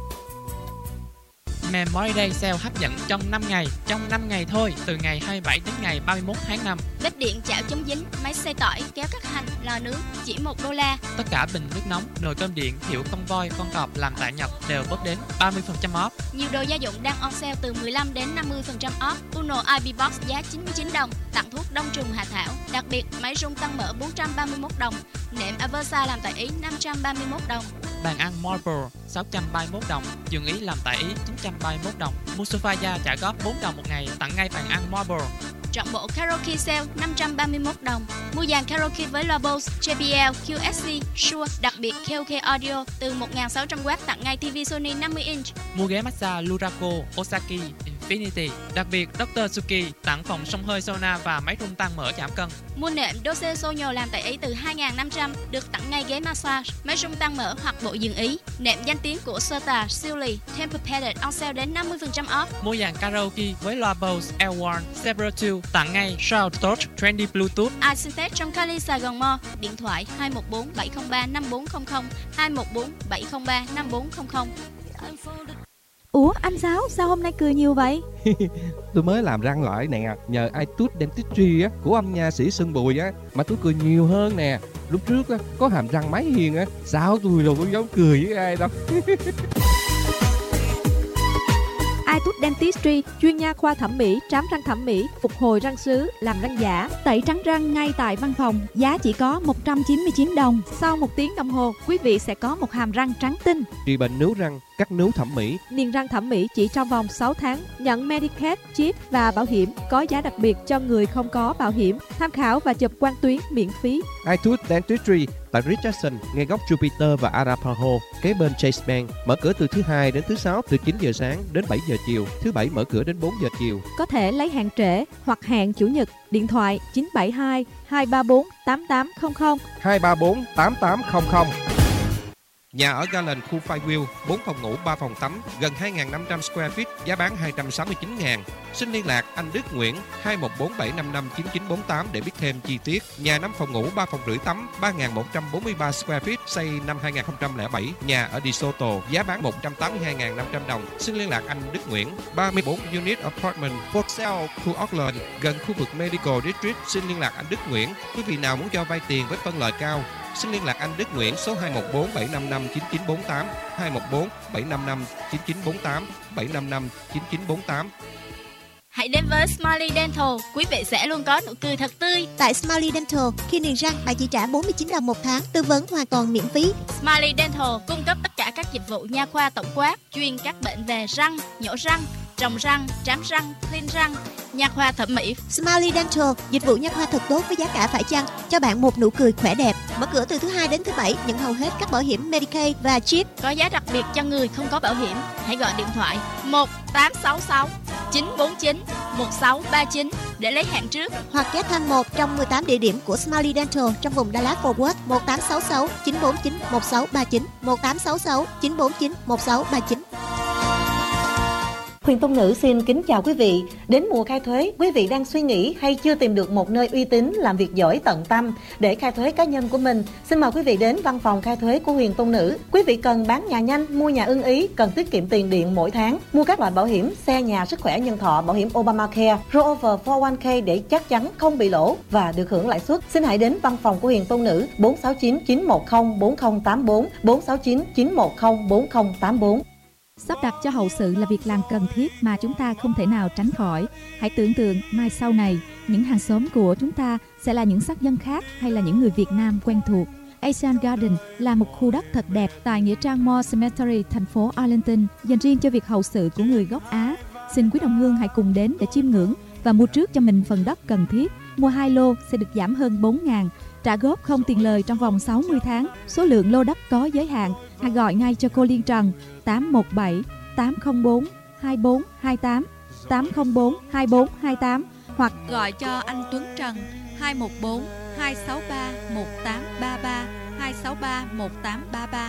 Memorial Day Sale hấp dẫn trong năm ngày, trong năm ngày thôi, từ ngày hai mươi bảy đến ngày ba mươi mốt tháng năm. Bếp điện chảo chống dính, máy xay tỏi, kéo cắt hành, lò nướng chỉ một đô la. Tất cả bình nước nóng, nồi cơm điện, hiệu con voi, con cọp làm tại Nhật đều bớt đến ba mươi phần trăm off. Nhiều đồ gia dụng đang on sale từ mười lăm đến năm mươi phần trăm off. Uno I B Box giá chín mươi chín đồng, tặng thuốc đông trùng hạ thảo. Đặc biệt, máy rung tăng mỡ bốn trăm ba mươi mốt đồng, nệm Aversa làm tại Ý năm trăm ba mươi mốt đồng. Bàn ăn Marlboro sáu trăm ba mươi mốt đồng, giường Ý làm tại Ý chín trăm ba mươi mốt đồng. Mua sofa da trả góp bốn đồng một ngày, tặng ngay bàn ăn Marlboro. Trọn bộ karaoke sale năm trăm ba mươi mốt đồng. Mua dàn karaoke với loa Bose, J B L, Q S C, Shure, đặc biệt karaoke audio từ một nghìn sáu trăm oát tặng ngay ti vi Sony năm mươi inch. Mua ghế massage Luraco, Osaki, Infinity, đặc biệt doctor Suki tặng phòng xông hơi sauna và máy rung tăng mỡ giảm cân. Mua nệm Dose Sonyo làm tại Ý từ hai nghìn năm trăm được tặng ngay ghế massage, máy rung tăng mỡ hoặc bộ giường Ý. Nệm danh tiếng của Serta, Sealy, Tempur-Pedic on sale đến năm mươi phần trăm off. Mua dàn karaoke với loa Bose, L một, Zebra hai tặng ngay Shout Torch Trendy Bluetooth. iSynthetics trong Cali Sài Gòn Mall. Điện thoại hai một bốn bảy không ba năm bốn không không, hai một bốn bảy không ba năm bốn không không. Ủa anh Sáu, sao hôm nay cười nhiều vậy? Tôi mới làm răng lại nè, nhờ iTooth Dentistry á, của ông nha sĩ Xuân Bùi á, mà tôi cười nhiều hơn nè. Lúc trước á, có hàm răng máy hiền á, sao tôi đâu có dám cười với ai đâu. iTooth Dentistry, chuyên nha khoa thẩm mỹ, trám răng thẩm mỹ, phục hồi răng sứ, làm răng giả, tẩy trắng răng ngay tại văn phòng, giá chỉ có một trăm chín mươi chín đồng. Sau một tiếng đồng hồ, quý vị sẽ có một hàm răng trắng tinh. Trị bệnh nướu răng, cắt nướu thẩm mỹ, niềng răng thẩm mỹ chỉ trong vòng sáu tháng, nhận Medicaid, chip và bảo hiểm, có giá đặc biệt cho người không có bảo hiểm. Tham khảo và chụp quang tuyến miễn phí. iTooth Dentistry tại Richardson, ngay góc Jupiter và Arapaho, kế bên Chase Bank. Mở cửa từ thứ hai đến thứ sáu từ chín giờ sáng đến bảy giờ chiều, thứ bảy mở cửa đến bốn giờ chiều. Có thể lấy hẹn trễ hoặc hẹn chủ nhật. Điện thoại chín bảy hai hai ba bốn tám tám không không, hai ba bốn tám tám không không. Nhà ở Garland, khu Fireview, bốn phòng ngủ, ba phòng tắm, gần hai nghìn năm trăm square feet, giá bán hai trăm sáu mươi chín nghìn. Xin liên lạc anh Đức Nguyễn hai một bốn bảy năm năm chín chín bốn tám để biết thêm chi tiết. Nhà năm phòng ngủ, ba phòng rưỡi tắm, ba nghìn một trăm bốn mươi ba square feet, xây năm hai nghìn không trăm lẻ bảy. Nhà ở DeSoto, giá bán một trăm tám mươi hai nghìn năm trăm đồng. Xin liên lạc anh Đức Nguyễn. ba mươi bốn unit apartment for sale, khu Auckland, gần khu vực Medical District. Xin liên lạc anh Đức Nguyễn. Quý vị nào muốn cho vay tiền với phân lời cao, xin liên lạc anh Đức Nguyễn số hai một bốn bảy năm năm chín chín bốn tám, hai một bốn bảy năm năm chín chín bốn tám, bảy năm năm chín chín bốn tám. Hãy đến với Smiley Dental, quý vị sẽ luôn có nụ cười thật tươi. Tại Smiley Dental, khi niềng răng bạn chỉ trả bốn mươi chín đồng một tháng, tư vấn hoàn toàn miễn phí. Smiley Dental cung cấp tất cả các dịch vụ nha khoa tổng quát, chuyên các bệnh về răng, nhổ răng, trồng răng, trám răng, clean răng, nha khoa thẩm mỹ. Smiley Dental, dịch vụ nha khoa thật tốt với giá cả phải chăng, cho bạn một nụ cười khỏe đẹp. Mở cửa từ thứ hai đến thứ bảy, nhận hầu hết các bảo hiểm Medicaid và chip. Có giá đặc biệt cho người không có bảo hiểm. Hãy gọi điện thoại một tám sáu sáu chín bốn chín một sáu ba chín để lấy hẹn trước, hoặc ghé thăm một trong mười tám địa điểm của Smiley Dental trong vùng Dallas Fort Worth. Một tám sáu sáu chín bốn chín một sáu ba chín, một tám sáu sáu chín bốn chín một sáu ba chín. Huyền Tông Nữ xin kính chào quý vị. Đến mùa khai thuế, quý vị đang suy nghĩ hay chưa tìm được một nơi uy tín làm việc giỏi tận tâm để khai thuế cá nhân của mình? Xin mời quý vị đến văn phòng khai thuế của Huyền Tông Nữ. Quý vị cần bán nhà nhanh, mua nhà ưng ý, cần tiết kiệm tiền điện mỗi tháng, mua các loại bảo hiểm xe, nhà, sức khỏe, nhân thọ, bảo hiểm Obamacare, rollover bốn không một k để chắc chắn không bị lỗ và được hưởng lãi suất. Xin hãy đến văn phòng của Huyền Tông Nữ bốn sáu chín chín một không bốn không tám bốn, bốn sáu chín chín một không bốn không tám bốn. Sắp đặt cho hậu sự là việc làm cần thiết mà chúng ta không thể nào tránh khỏi. Hãy tưởng tượng mai sau này, những hàng xóm của chúng ta sẽ là những sắc dân khác hay là những người Việt Nam quen thuộc. Asian Garden là một khu đất thật đẹp tại Nghĩa Trang Moore Cemetery, thành phố Arlington, dành riêng cho việc hậu sự của người gốc Á. Xin quý đồng hương hãy cùng đến để chiêm ngưỡng và mua trước cho mình phần đất cần thiết. Mua hai lô sẽ được giảm hơn bốn nghìn, trả góp không tiền lời trong vòng sáu mươi tháng. Số lượng lô đất có giới hạn. Hãy gọi ngay cho cô Liên Trần tám một bảy tám không bốn hai bốn hai tám, tám không bốn hai bốn hai tám hoặc gọi cho anh Tuấn Trần hai một bốn hai sáu ba một tám ba ba, hai sáu ba một tám ba ba.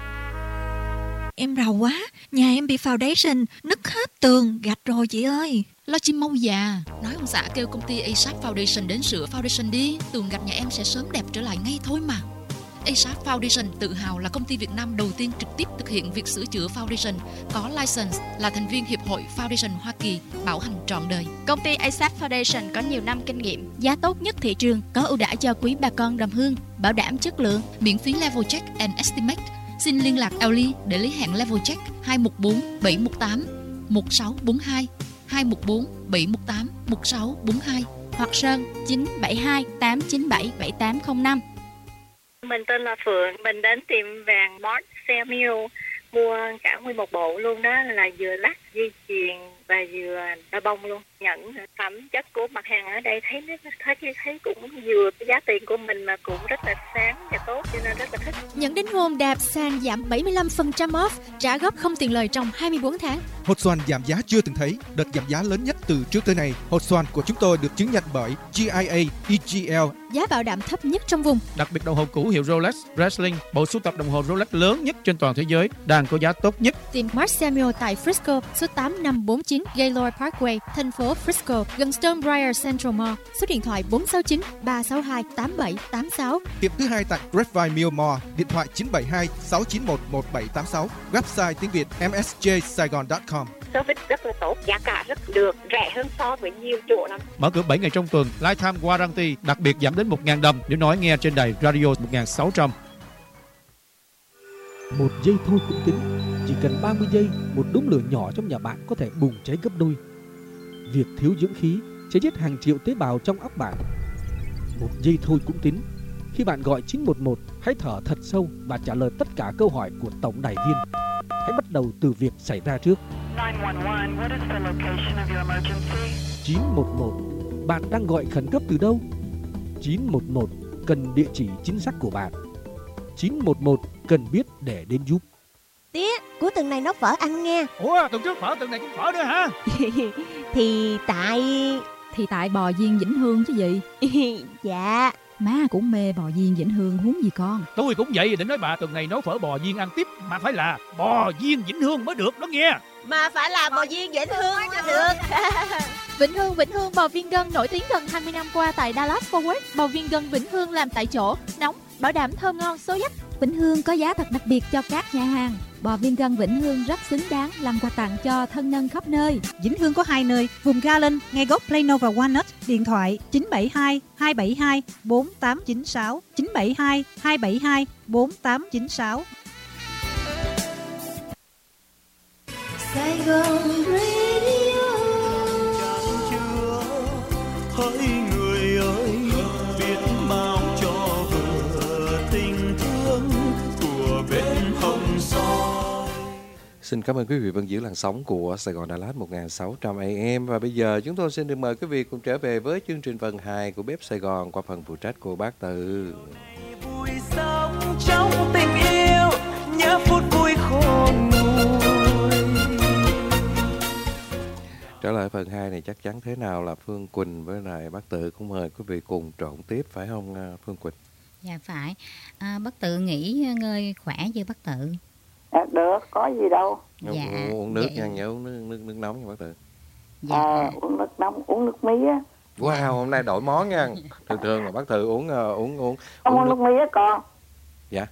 Em rầu quá, nhà em bị foundation, nứt hết tường, gạch rồi chị ơi. Lo chim mâu già, nói ông xã kêu công ty ASAP Foundation đến sửa foundation đi, tường gạch nhà em sẽ sớm đẹp trở lại ngay thôi mà. ASAP Foundation tự hào là công ty Việt Nam đầu tiên trực tiếp thực hiện việc sửa chữa foundation, có license, là thành viên Hiệp hội Foundation Hoa Kỳ, bảo hành trọn đời. Công ty ASAP Foundation có nhiều năm kinh nghiệm, giá tốt nhất thị trường, có ưu đãi cho quý bà con đồng hương, bảo đảm chất lượng, miễn phí level check and estimate. Xin liên lạc Ellie để lấy hẹn level check hai một bốn bảy một tám một sáu bốn hai, hai một bốn bảy một tám một sáu bốn hai hoặc Sơn chín bảy hai tám chín bảy bảy tám không năm. Mình tên là Phượng, mình đến tiệm vàng Mart Samuel mua cả nguyên một bộ luôn đó, là vừa lắc, dây chuyền và vừa đai bông luôn. Nhận phẩm chất của mặt hàng ở đây thấy nó thấy thấy cũng vừa giá tiền của mình mà cũng rất là sáng và tốt, cho nên rất là thích. Nhận đính hôn đạp sàn giảm bảy mươi lăm phần trăm off, trả góp không tiền lời trong hai mươi bốn tháng. Hột xoàn giảm giá chưa từng thấy, đợt giảm giá lớn nhất từ trước tới nay. Hột xoàn của chúng tôi được chứng nhận bởi G I A, E G L. Giá bảo đảm thấp nhất trong vùng. Đặc biệt đồng hồ cũ hiệu Rolex, Breitling, bộ sưu tập đồng hồ Rolex lớn nhất trên toàn thế giới, đang có giá tốt nhất. Tiệm Mart Samuel tại Frisco, số tám năm bốn chín Gaylord Parkway, thành phố Frisco, gần Stonebriar Central Mall. Số điện thoại bốn sáu chín ba sáu hai tám bảy tám sáu. Tiệm thứ hai tại Grapevine Mill Mall, điện thoại chín bảy hai sáu chín một một bảy tám sáu. Website tiếng Việt m s j saigon chấm com. Service rất là tốt, giá cả rất được, rẻ hơn so với nhiều chỗ lắm. Mở cửa bảy ngày trong tuần, lifetime warranty, đặc biệt giảm đến một nghìn đồng nếu nói nghe trên đài radio một nghìn sáu trăm. Một giây thôi cũng tính, chỉ cần ba mươi giây, một đốm lửa nhỏ trong nhà bạn có thể bùng cháy gấp đôi. Việc thiếu dưỡng khí sẽ giết hàng triệu tế bào trong óc bạn. Một giây thôi cũng tính. Khi bạn gọi chín một một, hãy thở thật sâu và trả lời tất cả câu hỏi của tổng đài viên. Hãy bắt đầu từ việc xảy ra trước. chín một một, bạn đang gọi khẩn cấp từ đâu? chín một một, cần địa chỉ chính xác của bạn. chín một một, cần biết để đến giúp. Tía, cuối tuần này nấu phở ăn nghe. Ủa, tuần trước phở, tuần này cũng phở nữa hả? Thì tại... Thì tại bò viên Vĩnh Hương chứ gì. Dạ. Má cũng mê bò viên Vĩnh Hương huống gì con. Tôi cũng vậy, định nói bà tuần này nấu phở bò viên ăn tiếp, mà phải là bò viên Vĩnh Hương mới được đó nghe. Mà phải là bò viên Vĩnh Hương mới được. Vĩnh Hương, Vĩnh Hương bò viên gân nổi tiếng gần hai mươi năm qua tại Dallas Fort Worth. Bò viên gân Vĩnh Hương làm tại chỗ, nóng, bảo đảm thơm ngon, số dách. Vĩnh Hương có giá thật đặc biệt cho các nhà hàng. Bò viên gân Vĩnh Hương rất xứng đáng làm quà tặng cho thân nhân khắp nơi. Vĩnh Hương có hai nơi, vùng Garland, ngay gốc Plano và Walnut. Điện thoại chín bảy hai hai bảy hai bốn tám chín sáu, chín bảy hai hai bảy hai bốn tám chín sáu. Sài Gòn Radio. Hỡi người ơi, biết bao cho vừa tình thương của bên hồng soi. Xin cảm ơn quý vị vẫn giữ làn sóng của Sài Gòn Đà Lạt một nghìn sáu trăm A M. Và bây giờ chúng tôi xin được mời quý vị cùng trở về với chương trình phần hai của Bếp Sài Gòn qua phần phụ trách của bác Tự. Vui sống trong tình yêu, nhớ phút vui khôn nguôi. Trở lại phần hai này chắc chắn thế nào là Phương Quỳnh với lại bác Tự cũng mời quý vị cùng trộn tiếp, phải không Phương Quỳnh? Dạ phải. À, bác Tự nghỉ ngơi khỏe chưa bác Tự? À, được, có gì đâu. Dạ, uống, uống nước nha, nhớ uống nước, nước, nước nóng nha bác Tự. Dạ. À, uống nước nóng, uống nước mía. Wow, hôm nay đổi món nha. Thường thường là bác Tự uống uh, uống uống không uống uống nước, nước mía con. Dạ.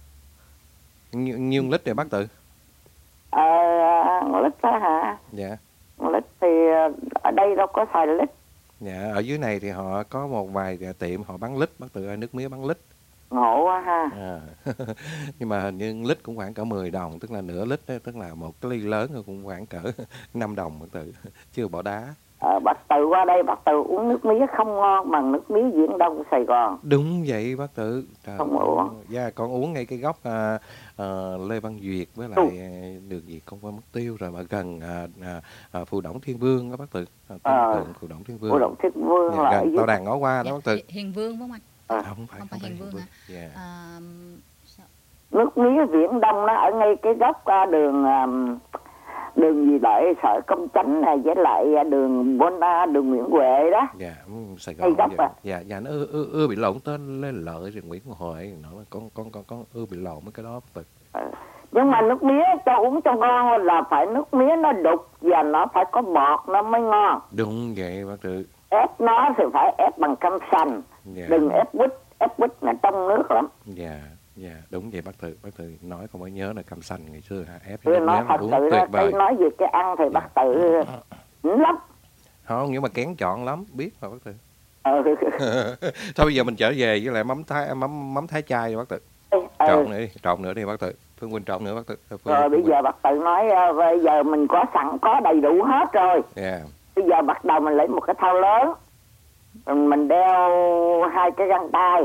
Nhiêu, nhiêu lít vậy bác Tự? Ờ, à, lít đó hả? Dạ. Lít thì ở đây đâu có xài lít. Dạ, ở dưới này thì họ có một vài tiệm họ bán lít, bác Tự ơi, nước mía bán lít. Ngộ quá ha. À. Nhưng mà hình như lít cũng khoảng cỡ mười đồng, tức là nửa lít đó, tức là một cái ly lớn cũng khoảng cỡ năm đồng bác Tự, chưa bỏ đá. Ờ, bác Tự qua đây bác Tự uống nước mía không ngon bằng nước mía Viễn Đông Sài Gòn. Đúng vậy bác Tự. Trời không uống. Dạ, con uống ngay cái góc à, à, Lê Văn Duyệt với lại à, đường gì con qua mất tiêu rồi, mà gần à, à, à, Phù Đổng Thiên Vương đó bác Tự. À, ờ, Phù Đổng Thiên Vương. Phù Đổng Thiên Vương dạ, là gần tàu đàn ngõ qua đó bác Tự. Hiền Vương phải không anh? À, không phải, không phải Hiền Vương hả? Yeah. À, nước mía Viễn Đông nó ở ngay cái góc đường đường gì đợi Sở Công Chánh này với lại đường Bona, đường Nguyễn Huệ đó. Dạ, Sài Gòn. Góc dạ, à. dạ, dạ, nó ưa, ưa, ưa bị lộn tên Lê Lợi rồi Nguyễn Huệ, nó con con con con ưa bị lộn mấy cái đó bác Tự. À, nhưng mà nước mía cho uống cho ngon là phải nước mía nó đục và nó phải có bọt nó mới ngon. Đúng vậy bác Tự. Ép nó thì phải ép bằng cam sành, Dạ. đừng ép quýt, ép quýt là trong nước lắm. Dạ, dạ, đúng vậy bác Tự. Bác Tự nói con mới nhớ là cam sành ngày xưa ha, ép Tôi nói thật sự ra cái nói về cái ăn thì bác Tự lắm. Không, nhưng mà kén chọn lắm, biết mà bác Tự. Ừ. Thôi bây giờ mình trở về với lại mắm thái mắm mắm thái chai bác Tự. Ừ. Trộn nữa đi, trộn nữa đi bác Tự. Phương Quỳnh trộn nữa bác Tự. Phương, Rồi bây giờ bác Tự nói uh, bây giờ mình có sẵn có đầy đủ hết rồi. Yeah. Bây giờ bắt đầu mình lấy một cái thau lớn, rồi mình đeo hai cái găng tay.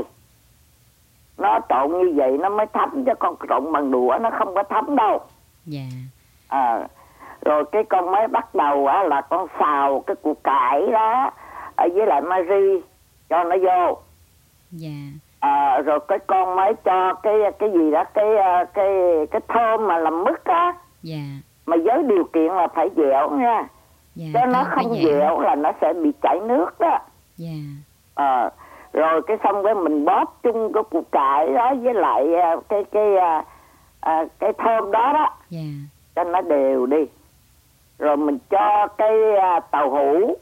Nó trộn như vậy nó mới thấm, chứ con trộn bằng đũa nó không có thấm đâu. Dạ. À, rồi cái con mới bắt đầu á, là con xào cái củ cải đó ở với lại Marie cho nó vô. Dạ. À, rồi cái con mới cho cái cái gì đó cái cái cái thơm mà làm mứt á. Dạ. Mà với điều kiện là phải dẻo nha. Dạ, chứ nó không dẻo. dẻo là nó sẽ bị chảy nước đó. Dạ. À, rồi cái xong cái mình bóp chung cái củ cải đó với lại cái cái à, à, cái thơm đó đó. Dạ. Cho nó đều đi. Rồi mình cho cái à, tàu hũ.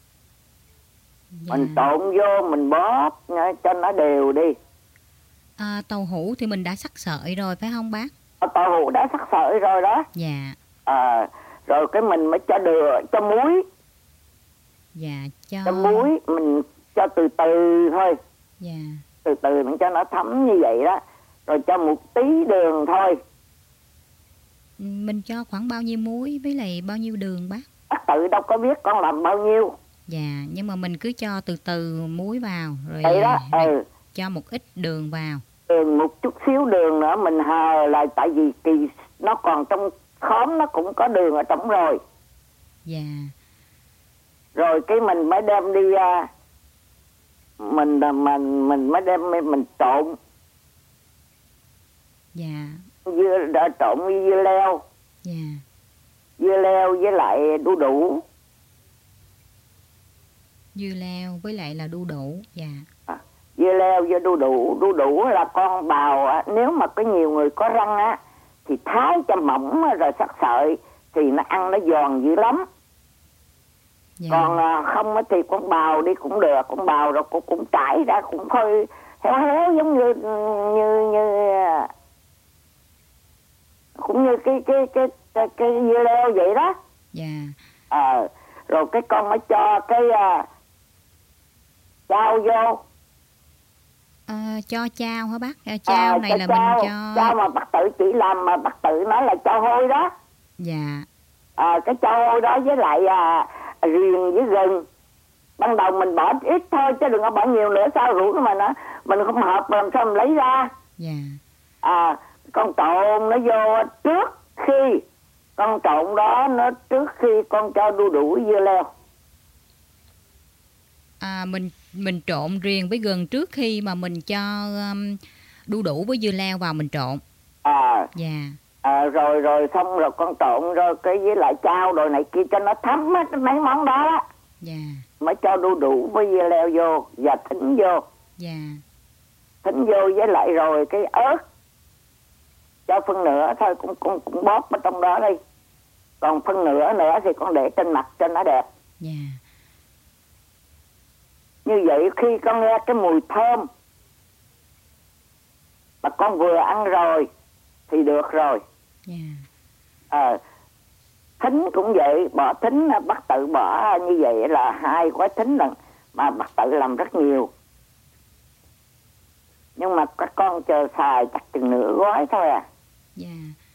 Dạ. Mình trộn vô mình bóp cho nó đều đi. À, tàu hũ thì mình đã sắc sợi rồi phải không bác? À, tàu hũ đã sắc sợi rồi đó. Dạ. À, rồi cái mình mới cho đường, cho muối. Dạ, cho... cho muối mình cho từ từ thôi. Dạ. Từ từ mình cho nó thấm như vậy đó. Rồi cho một tí đường thôi. Mình cho khoảng bao nhiêu muối với lại bao nhiêu đường bác? Bác Tự đâu có biết con làm bao nhiêu. Dạ, nhưng mà mình cứ cho từ từ muối vào rồi, vậy đó, ừ. cho một ít đường vào. Đường, một chút xíu đường nữa mình hờ lại, tại vì kỳ nó còn trong khóm nó cũng có đường ở trong rồi. Dạ. Rồi cái mình mới đem đi uh, mình mình mình mới đem mình trộn. Dạ. Dưa đã trộn với dưa leo. Dạ. Dưa leo với lại đu đủ. Dưa leo với lại là đu đủ. Dạ. À, dưa leo với đu đủ. Đu đủ là con bào, nếu mà có nhiều người có răng á thì thái cho mỏng rồi sắc sợi thì nó ăn nó giòn dữ lắm. Dạ. Còn à, không thì con bào đi cũng được. Con bào rồi cũng, cũng trải ra cũng hơi héo héo giống như như như cũng như cái cái cái cái, cái dưa leo vậy đó. Dạ. À, rồi cái con mới cho cái uh, chao vô. À, cho chao hả bác? À, chao à, này là chao, mình cho chao mà bác Tự chỉ làm mà bác Tự nói là chao hôi đó. Dạ. À, cái chao hôi đó với lại uh, riềng với gừng. Ban đầu mình bỏ ít thôi chứ đừng có bỏ nhiều nữa, sao rủ mà nó mình không hợp làm sao mình lấy ra. Dạ. À, con trộn nó vô trước khi con trộn đó nó trước khi con cho đu đủ dưa leo. À, mình mình trộn riềng với gừng trước khi mà mình cho um, đu đủ với dưa leo vào mình trộn. À. Dạ. À, rồi rồi xong rồi con trộn rồi cái với lại chao đồ này kia cho nó thấm hết mấy món đó. Dạ. Mới cho đu đủ với dưa leo vô và thính vô. Dạ. Thính vô với lại rồi cái ớt. cho phân nửa thôi, cũng cũng cũng bóp ở trong đó đi. Còn phân nửa nữa thì con để trên mặt cho nó đẹp. Dạ. Như vậy khi con nghe cái mùi thơm mà con vừa ăn rồi thì được rồi. Dạ. Ờ, thính cũng vậy, bỏ thính bác tự bỏ như vậy là hai gói thính lần mà bác tự làm rất nhiều. Nhưng mà các con chờ xài chắc chừng nửa gói thôi à. Dạ.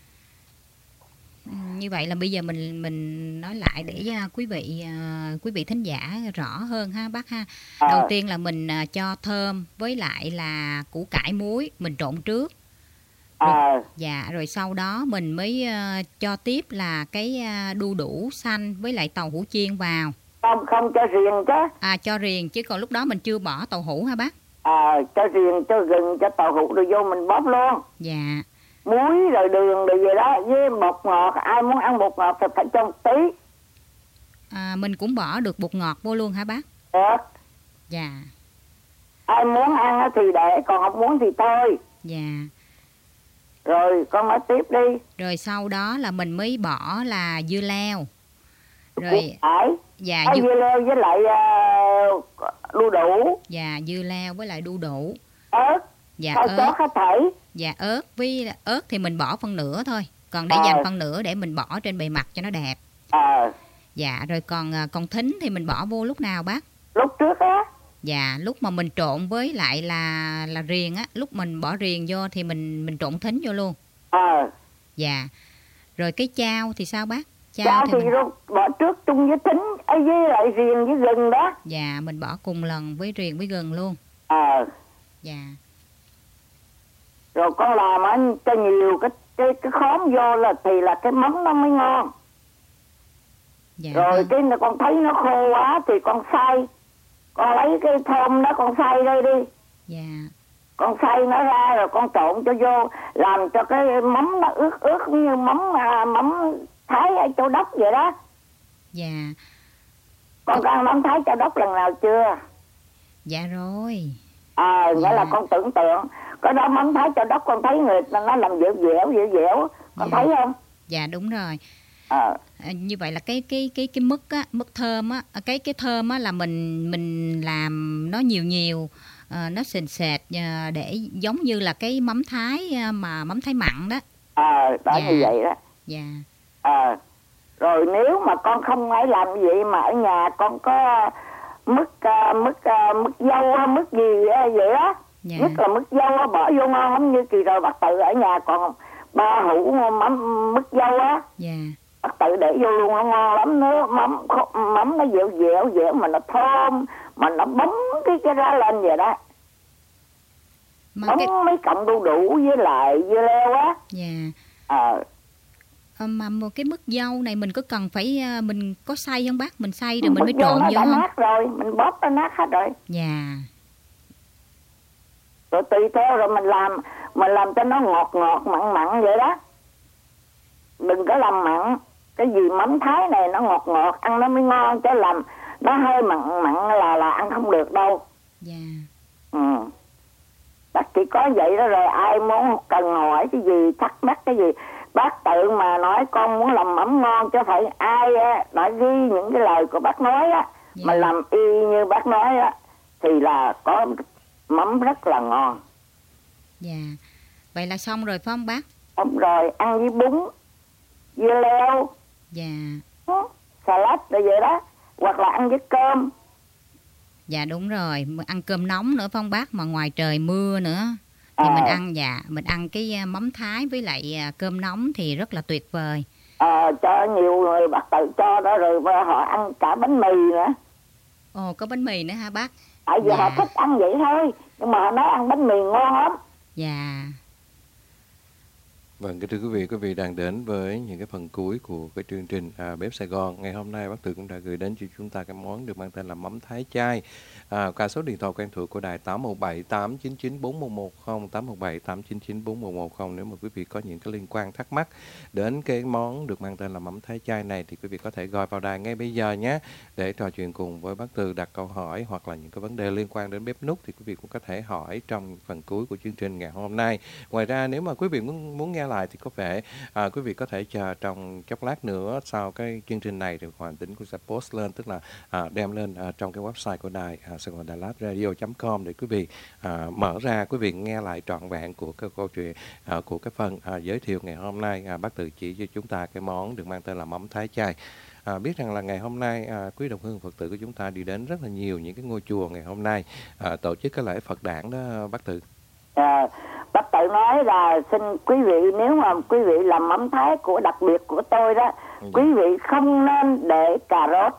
Như vậy là bây giờ mình mình nói lại để uh, quý vị uh, quý vị thính giả rõ hơn ha bác ha. À. Đầu tiên là mình uh, cho thơm với lại là củ cải muối mình trộn trước. Rồi, à. Dạ, rồi sau đó mình mới uh, cho tiếp là cái uh, đu đủ xanh với lại tàu hũ chiên vào. Không, không cho riêng chứ. À, cho riêng chứ còn lúc đó mình chưa bỏ tàu hũ hả bác? À, cho riêng, cho gừng, cho tàu hũ rồi vô mình bóp luôn. Dạ. Muối rồi đường rồi gì đó với bột ngọt, ai muốn ăn bột ngọt thì phải cho một tí. À, mình cũng bỏ được bột ngọt vô luôn hả bác? Được. Dạ. Ai muốn ăn thì để, còn không muốn thì thôi. Dạ. Rồi con nói tiếp đi. Rồi sau đó là mình mới bỏ là dưa leo. Rồi Cải. Dạ, dưa... dưa leo với lại uh, đu đủ. Dạ, dưa leo với lại đu đủ. Ớt. Dạ, Sao ớt. Hết thảy. Dạ, ớt với ớt thì mình bỏ phân nửa thôi. Còn để à. dành phân nửa để mình bỏ trên bề mặt cho nó đẹp. À. Dạ, rồi còn còn thính thì mình bỏ vô lúc nào bác? Lúc trước á. Dạ, lúc mà mình trộn với lại là là riềng á, lúc mình bỏ riềng vô thì mình mình trộn thính vô luôn. À. Dạ. Rồi cái chao thì sao bác? Chao, chao thì, thì mình... bỏ trước chung với thính với lại riềng với gừng đó. Dạ, mình bỏ cùng lần với riềng với gừng luôn. À. Dạ. Rồi con làm á cho nhiều cái cái cái khóm vô là thì là cái mắm nó mới ngon. Dạ, rồi vâng. Cái con thấy nó khô quá thì con xay. Con lấy cái thơm đó con xay đây đi. Dạ. Con xay nó ra rồi con trộn cho vô, làm cho cái mắm nó ướt ướt như mắm à, mắm Thái ở Châu Đốc vậy đó. Dạ. Con có ăn mắm Thái Châu Đốc lần nào chưa? Dạ rồi. À, dạ. Nghĩa là con tưởng tượng có đó mắm Thái Châu Đốc con thấy người nó làm dẻo dẻo dẻo dẻo, con dạ. thấy không? Dạ đúng rồi. À. À, như vậy là cái cái cái cái mứt á, mứt thơm á, cái cái thơm á là mình mình làm nó nhiều nhiều, à, nó sền sệt à, để giống như là cái mắm Thái mà mắm Thái mặn đó. À, đó dạ. Như vậy đó. Dạ. À, rồi nếu mà con không ấy làm vậy mà ở nhà con có mứt uh, mứt uh, mứt dâu hay mứt gì uh, vậy đó, dạ. Nhất là mứt dâu bỏ vô ngon lắm. Như kỳ rồi bác tự ở nhà còn ba hũ mắm mứt dâu á. Dạ. Bác tự để vô luôn, nó ngon lắm. Nước mắm mắm nó dẻo dẻo dẻo mà nó thơm, mà nó bấm cái cái ra lên vậy đó. Mà bấm cái... mấy cọng đu đủ với lại dưa leo á. Dạ. Ờ. À, mà một cái mứt dâu này mình có cần phải mình có xay không bác? Mình xay rồi mình mới trộn vô không? Nát rồi, mình bóp nó nát hết rồi. Dạ. Rồi tùy theo rồi mình làm, mình làm cho nó ngọt ngọt mặn mặn vậy đó. Đừng có làm mặn. Cái gì mắm Thái này nó ngọt ngọt ăn nó mới ngon, chứ làm nó hơi mặn mặn là là ăn không được đâu. Dạ. Ừ. Bác chỉ có vậy đó, rồi ai muốn cần hỏi cái gì, thắc mắc cái gì, bác tự mà nói con muốn làm mắm ngon, chứ phải ai á đã ghi những cái lời của bác nói á, dạ. Mà làm y như bác nói á thì là có mắm rất là ngon. Dạ. Vậy là xong rồi phải không bác? Xong rồi, ăn với bún, dưa leo, dạ, salad rồi vậy đó, hoặc là ăn với cơm. Dạ đúng rồi, ăn cơm nóng nữa phải không bác? Mà ngoài trời mưa nữa thì à. mình ăn dạ, mình ăn cái mắm Thái với lại cơm nóng thì rất là tuyệt vời. À, cho nhiều người bác tự cho đó, rồi họ ăn cả bánh mì nữa. Ồ, có bánh mì nữa hả bác? Tại vì dạ. Họ thích ăn vậy thôi, nhưng mà họ nói ăn bánh mì ngon lắm. Dạ. Vâng, kính thưa quý vị, quý vị đang đến với những cái phần cuối của cái chương trình à, Bếp Sài Gòn. Ngày hôm nay bác Từ cũng đã gửi đến cho chúng ta cái món được mang tên là mắm Thái chay. À, qua số điện thoại quen thuộc của đài tám một bảy tám chín chín bốn một một không, tám một bảy tám chín chín bốn một một không. Nếu mà quý vị có những cái liên quan thắc mắc đến cái món được mang tên là mắm Thái chay này thì quý vị có thể gọi vào đài ngay bây giờ nhé, để trò chuyện cùng với bác Từ, đặt câu hỏi hoặc là những cái vấn đề liên quan đến bếp núc thì quý vị cũng có thể hỏi trong phần cuối của chương trình ngày hôm nay. Ngoài ra nếu mà quý vị muốn, muốn nghe lại thì có vẻ à, quý vị có thể chờ trong chốc lát nữa sau cái chương trình này thì Hoàng Tính cũng sẽ post lên, tức là à, đem lên à, trong cái website của đài à, Sài Gòn Đà Lạt Radio chấm com để quý vị à, mở ra, quý vị nghe lại trọn vẹn của cái câu chuyện à, của cái phần à, giới thiệu ngày hôm nay. À, bác Từ chỉ cho chúng ta cái món được mang tên là mắm Thái Chay. À, biết rằng là ngày hôm nay à, quý đồng hương Phật tử của chúng ta đi đến rất là nhiều những cái ngôi chùa ngày hôm nay à, tổ chức cái lễ Phật đản đó bác Từ. À, bác Tự nói là xin quý vị, nếu mà quý vị làm mắm Thái của đặc biệt của tôi đó, dạ. quý vị không nên để cà rốt.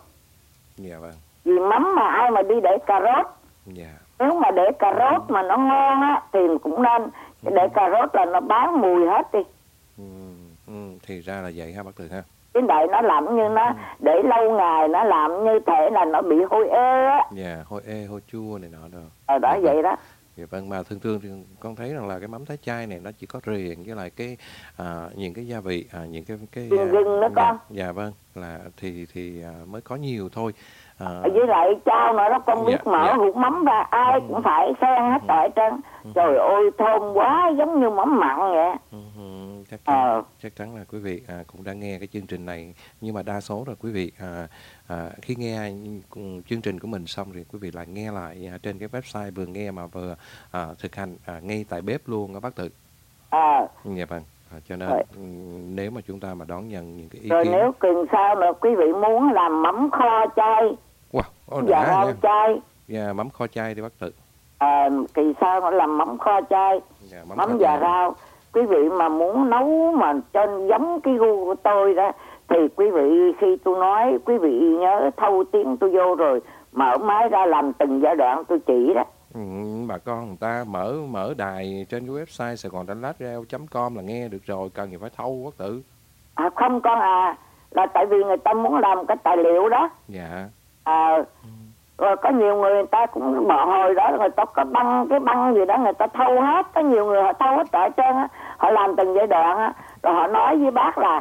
Dạ vâng. Vì mắm mà ai mà đi để cà rốt. Dạ. Nếu mà để cà rốt mà nó ngon á thì cũng nên để cà rốt là nó bán mùi hết đi. Ừ, ừ, thì ra là vậy ha bác Từ ha. Cái đậy nó làm như nó để lâu ngày nó làm như thể là nó bị hôi ê á. Dạ, hôi ê, hôi chua này nọ rồi. Ờ đó, dạ, vậy đó. Dạ vâng, mà thường thường thì con thấy rằng là cái mắm Thái Chay này nó chỉ có riềng với lại cái à, những cái gia vị, à, những cái cái gừng đó con. Dạ, dạ vâng, là thì thì à, mới có nhiều thôi. À, với lại trao nữa đó con biết dạ, mở dạ. hũ mắm ra ai ừ. cũng phải khen hết tại trơn. Ừ. Trời ơi thơm quá, giống như mắm mặn vậy. Ừ, chắc chắn, à. chắc chắn là quý vị à, cũng đã nghe cái chương trình này, nhưng mà đa số là quý vị à, à, khi nghe chương trình của mình xong thì quý vị lại nghe lại à, trên cái website, vừa nghe mà vừa à, thực hành à, ngay tại bếp luôn đó bác Tự. À. Dạ vâng. À, cho nên rồi. Nếu mà chúng ta mà đón nhận những cái ý rồi kiến, nếu cần sao nữa quý vị muốn làm mắm kho chay, wow, dạ rau chay, dạ, mắm kho chay đi bác Tự. À, kỳ sau nó làm mắm kho chay, dạ, mắm, mắm già rau. Quý vị mà muốn nấu mà cho giống cái gu của tôi đó thì quý vị khi tôi nói quý vị nhớ thâu tiếng tôi vô rồi mở máy ra làm từng giai đoạn tôi chỉ đó. Ừ, bà con người ta mở mở đài trên cái website Sài Gòn Đà Lạt Radio chấm com là nghe được rồi, cần gì phải thâu bác Tự. À không con à, là tại vì người ta muốn làm cái tài liệu đó. Dạ. À, ừ. Rồi có nhiều người người ta cũng bỏ hồi đó người ta có băng cái băng gì đó người ta thâu hết, có nhiều người họ thâu hết tại trơn á, họ làm từng giai đoạn á, rồi họ nói với bác là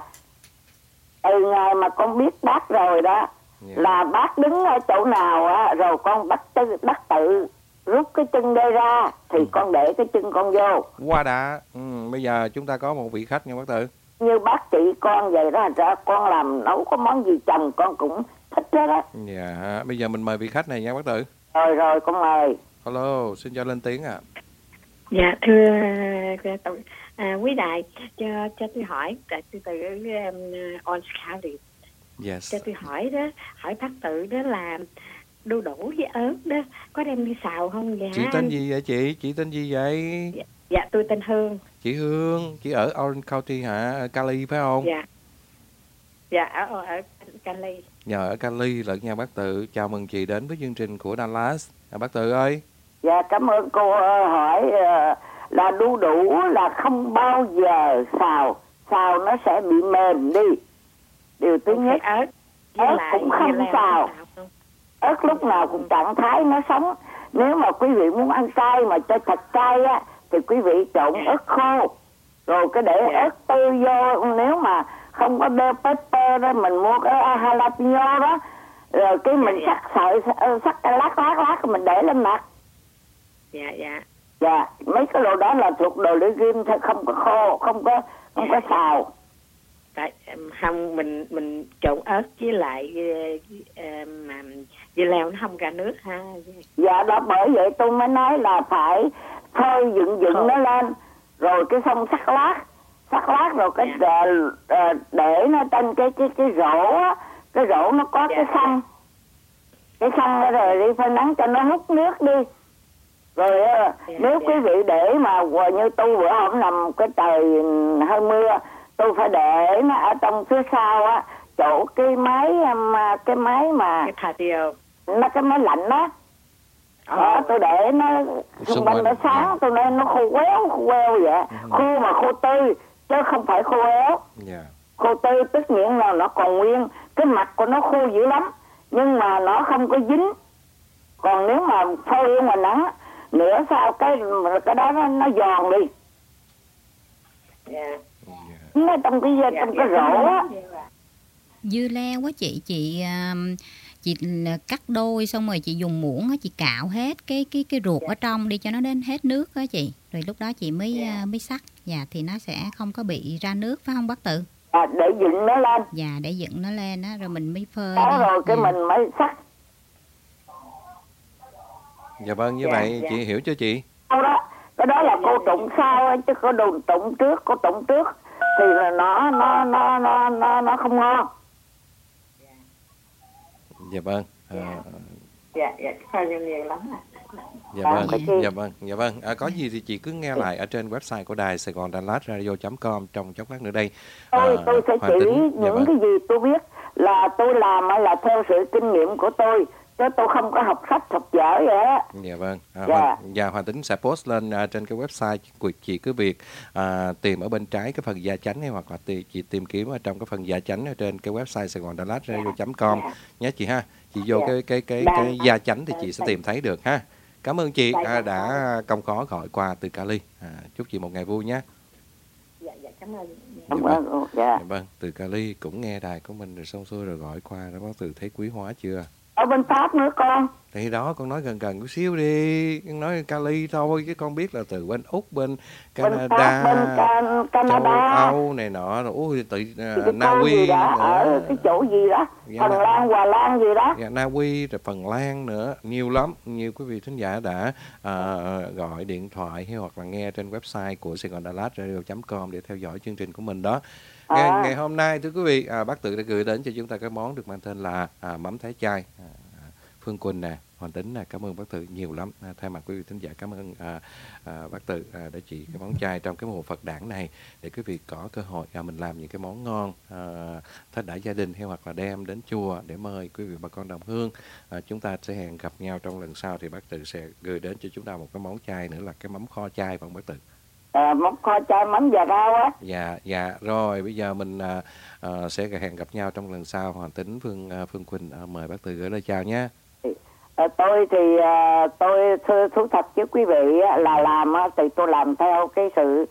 từ ngày mà con biết bác rồi đó, yeah. là bác đứng ở chỗ nào á, rồi con bắt tự, bắt tự rút cái chân đây ra thì ừ. con để cái chân con vô. Qua đã. Ừ, bây giờ chúng ta có một vị khách nha bác Tự. Như bác chị con vậy đó, ra con làm nấu có món gì chồng con cũng thích đó đó. Dạ, bây giờ mình mời vị khách này nha bác Tự. Rồi rồi con mời. Hello, xin cho lên tiếng ạ. À. Dạ thưa à, quý đại, cho cho tôi hỏi, tại tôi từ um, Orange County. Yes. Cho tôi hỏi đó, hỏi bác Tự đó là đu đủ với ớt đó có đem đi xào không vậy? Chị tên gì vậy chị? Chị tên gì vậy? Dạ, dạ tôi tên Hương. Chị Hương, chị ở Orange County hả? Ở Cali phải không? Dạ. Dạ ở ở Cali. Nhờ ở Cali lận nha bác Tự. Chào mừng chị đến với chương trình của Dallas. À, bác Tự ơi. Dạ cảm ơn cô. Hỏi là đu đủ là không bao giờ xào, xào nó sẽ bị mềm đi. Điều thứ nhất, ớt, ớt cũng không xào. Ớt lúc nào cũng trạng thái nó sống. Nếu mà quý vị muốn ăn cay mà cho thật cay á thì quý vị trộn ớt khô, rồi cái để yeah. ớt tươi vô. Nếu mà không có bell pepper đó mình mua cái jalapeno đó, rồi cái mình yeah, sắc yeah. sợi sắc cái lát lát lát mình để lên mặt. Dạ dạ. Dạ, mấy cái đồ đó là thuộc đồ để ghim thôi, không có khô, không có không yeah. có xào. Tại không mình mình trộn ớt với lại mà dưa leo nó không ra nước ha. Dạ đó, bởi vậy tôi mới nói là phải phơi dựng dựng Không. nó lên, rồi cái xong sắc lát, sắc lát rồi cái dạ. để, để nó trên cái cái cái rổ á, cái rổ nó có dạ. cái xăng, cái xăng rồi đi phơi nắng cho nó hút nước đi. Rồi dạ, nếu dạ. quý vị để mà như tôi bữa hôm nằm cái trời hơi mưa, tôi phải để nó ở trong phía sau á, chỗ cái máy mà cái máy mà cái patio, nó cái máy lạnh đó. Đó, oh. tôi để nó xung quanh nó sáng, yeah. tôi nên nó khô quéo, khô quéo vậy. Mm-hmm. Khô mà khô tươi, chứ không phải khô éo. Yeah. Khô tươi tất nhiên là nó còn nguyên, cái mặt của nó khô dữ lắm, nhưng mà nó không có dính. Còn nếu mà phơi ngoài nắng, nửa sau cái cái đó nó, nó giòn đi. Yeah. Nó trong cái trong cái rổ á. Dưa leo quá chị, chị chị cắt đôi xong rồi chị dùng muỗng á, chị cạo hết cái cái cái ruột ở trong đi cho nó đến hết nước đó chị. Rồi lúc đó chị mới yeah. mới sắc. Dạ thì nó sẽ không có bị ra nước phải không bác Tự? À, để dựng nó lên. Dạ để dựng nó lên á rồi mình mới phơi. Đó rồi cái dạ. mình mới sắc. Dạ vâng, như dạ, vậy dạ. chị hiểu chưa chị? Đó, đó, cái đó là cô trụng sau chứ có đồn trụng trước, cô trụng trước thì là nó nó nó nó nó nó không ngon. Dạ vâng. À... Dạ dạ phơi nhiều lắm à. Dạ vâng, dạ vâng, dạ vâng. À, có gì thì chị cứ nghe lại ở trên website của đài Sài Gòn Đà Lạt Radio chấm com trong chốc lát nữa đây. À, tôi tôi sẽ chỉ tính, những dạ cái gì tôi biết là tôi làm là theo sự kinh nghiệm của tôi, chứ tôi không có học sách học dở vậy á. Dạ vâng. À, dạ. Hoàng, dạ, Hoàng Tính sẽ post lên uh, trên cái website, chị cứ việc uh, tìm ở bên trái cái phần gia chánh hay hoặc là tì, chị tìm kiếm ở trong cái phần gia chánh ở trên cái website Sài Gòn Đà Lạt Radio chấm com dạ. nhé chị ha. Chị vô dạ. cái cái cái cái, cái gia chánh thì chị sẽ tìm thấy được ha. Cảm ơn chị à, đã công khó gọi qua từ Cali. À, chúc chị một ngày vui nhé. Dạ, dạ, cảm ơn. Dạ, vâng. Dạ. Dạ, vâng, từ Cali cũng nghe đài của mình rồi xong xuôi rồi gọi qua đó, bác Từ thấy quý hóa chưa? Ở bên Pháp nữa con. Thì đó con nói gần gần chút xíu đi, con nói Cali thôi chứ con biết là từ bên Úc, bên Canada, bên Pháp, bên Can- Canada, châu Âu này nọ, rồi ui từ uh, Na Uy ở cái chỗ gì đó, dạ, Phần Lan, Hòa Lan gì đó. Dạ, Na Uy rồi Phần Lan nữa, nhiều lắm, nhiều quý vị thính giả đã uh, gọi điện thoại hay hoặc là nghe trên website của Sài Gòn Đà Lạt Radio chấm com để theo dõi chương trình của mình đó. Ngày, à. ngày hôm nay thưa quý vị, à, bác Tự đã gửi đến cho chúng ta cái món được mang tên là à, mắm Thái Chay. À, Phương Quỳnh nè, Hoàng Tính nè, cảm ơn bác Tự nhiều lắm. À, thay mặt quý vị thính giả cảm ơn à, à, bác Tự à, đã chỉ cái món chay trong cái mùa Phật đản này để quý vị có cơ hội à, mình làm những cái món ngon à, thết đãi gia đình hay hoặc là đem đến chùa để mời quý vị bà con đồng hương. À, chúng ta sẽ hẹn gặp nhau trong lần sau thì bác Tự sẽ gửi đến cho chúng ta một cái món chay nữa là cái mắm kho chay, phải không bác Tự? À, mắm kho chay mắm và rau á. Dạ, dạ, rồi bây giờ mình à, à, sẽ hẹn gặp nhau trong lần sau. Hoàng Tính, Phương à, Phương Quỳnh à, mời bác Tự gửi lời chào nhé. À, tôi thì à, tôi thú thật với quý vị là làm thì tôi làm theo cái sự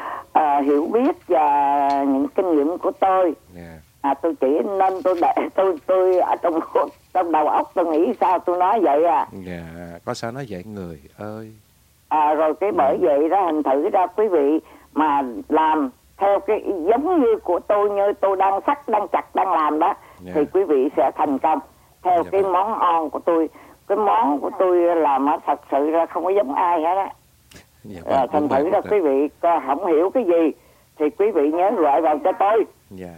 à, hiểu biết và những kinh nghiệm của tôi. Yeah. À, tôi chỉ nên tôi để tôi tôi ở trong trong đầu óc tôi nghĩ sao tôi nói vậy à. Dạ, có sao nói vậy người ơi. À, rồi cái bởi vậy đó hình thử ra quý vị mà làm theo cái giống như của tôi, như tôi đang sắc đang chặt đang làm đó, yeah. thì quý vị sẽ thành công theo yeah. cái món ngon của tôi. Cái món của tôi làm nó thật sự ra không có giống ai hết á. Yeah, à, thành thử ra quý vị không hiểu cái gì thì quý vị nhớ gọi vào cho tôi. Yeah.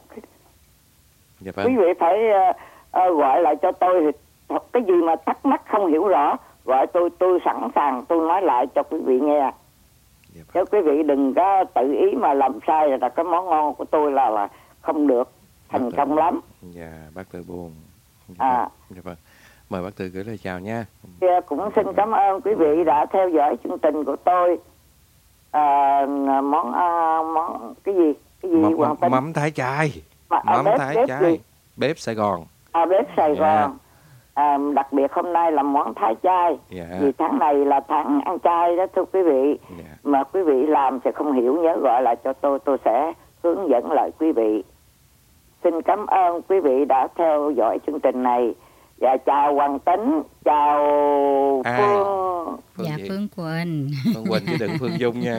Yeah, quý vị phải uh, uh, gọi lại cho tôi thì cái gì mà thắc mắc không hiểu rõ gọi tôi, tôi sẵn sàng tôi nói lại cho quý vị nghe. Dạ, chứ quý vị đừng có tự ý mà làm sai là cái món ngon của tôi là là không được thành bác công tự, lắm. Dạ, bác Tự buồn. Dạ, à. Dạ, vâng. Mời bác Tự gửi lời chào nha. Dạ, cũng xin cảm ơn quý vị đã theo dõi chương trình của tôi. À, món à, món cái gì cái gì M- Hoàng Tính? Mắm Thái Chay. Mà, à, mắm bếp, Thái bếp Chay. Gì? Bếp Sài Gòn. À, bếp Sài dạ. Gòn. À, đặc biệt hôm nay là món Thái Chay. Dạ. Vì tháng này là tháng ăn chay đó thưa quý vị. Dạ. Mà quý vị làm sẽ không hiểu nhớ gọi lại cho tôi, tôi sẽ hướng dẫn lại quý vị. Xin cảm ơn quý vị đã theo dõi chương trình này. Dạ, chào Hoàng Tính, chào à, Phương. Phương dạ gì? Phương Quỳnh. Phương Quỳnh chứ đừng Phương Dung nha.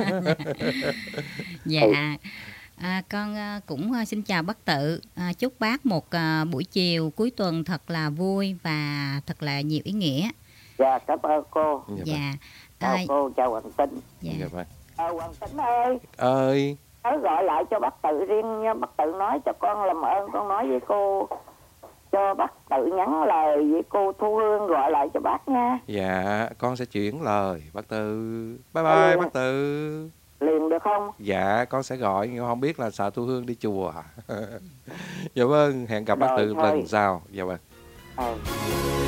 Dạ. À, con à, cũng à, xin chào bác Tự, à, chúc bác một à, buổi chiều cuối tuần thật là vui và thật là nhiều ý nghĩa. Dạ, cảm ơn cô. Dạ. Chào à, cô, chào Hoàng Tính. Dạ. Dạ, à, Hoàng Tính ơi. Ơi. Nhớ gọi lại cho bác Tự riêng nha, bác Tự nói cho con làm ơn con nói với cô cho bác Tự nhắn lời với cô Thu Hương gọi lại cho bác nha. Dạ, con sẽ chuyển lời bác Tự. Bye bye ừ. bác Tự. Liền được không? Dạ, con sẽ gọi nhưng không biết là sợ Thu Hương đi chùa. Dạ vâng, hẹn gặp rồi, bác Tự thôi. Lần sau. Dạ vâng. Ừ.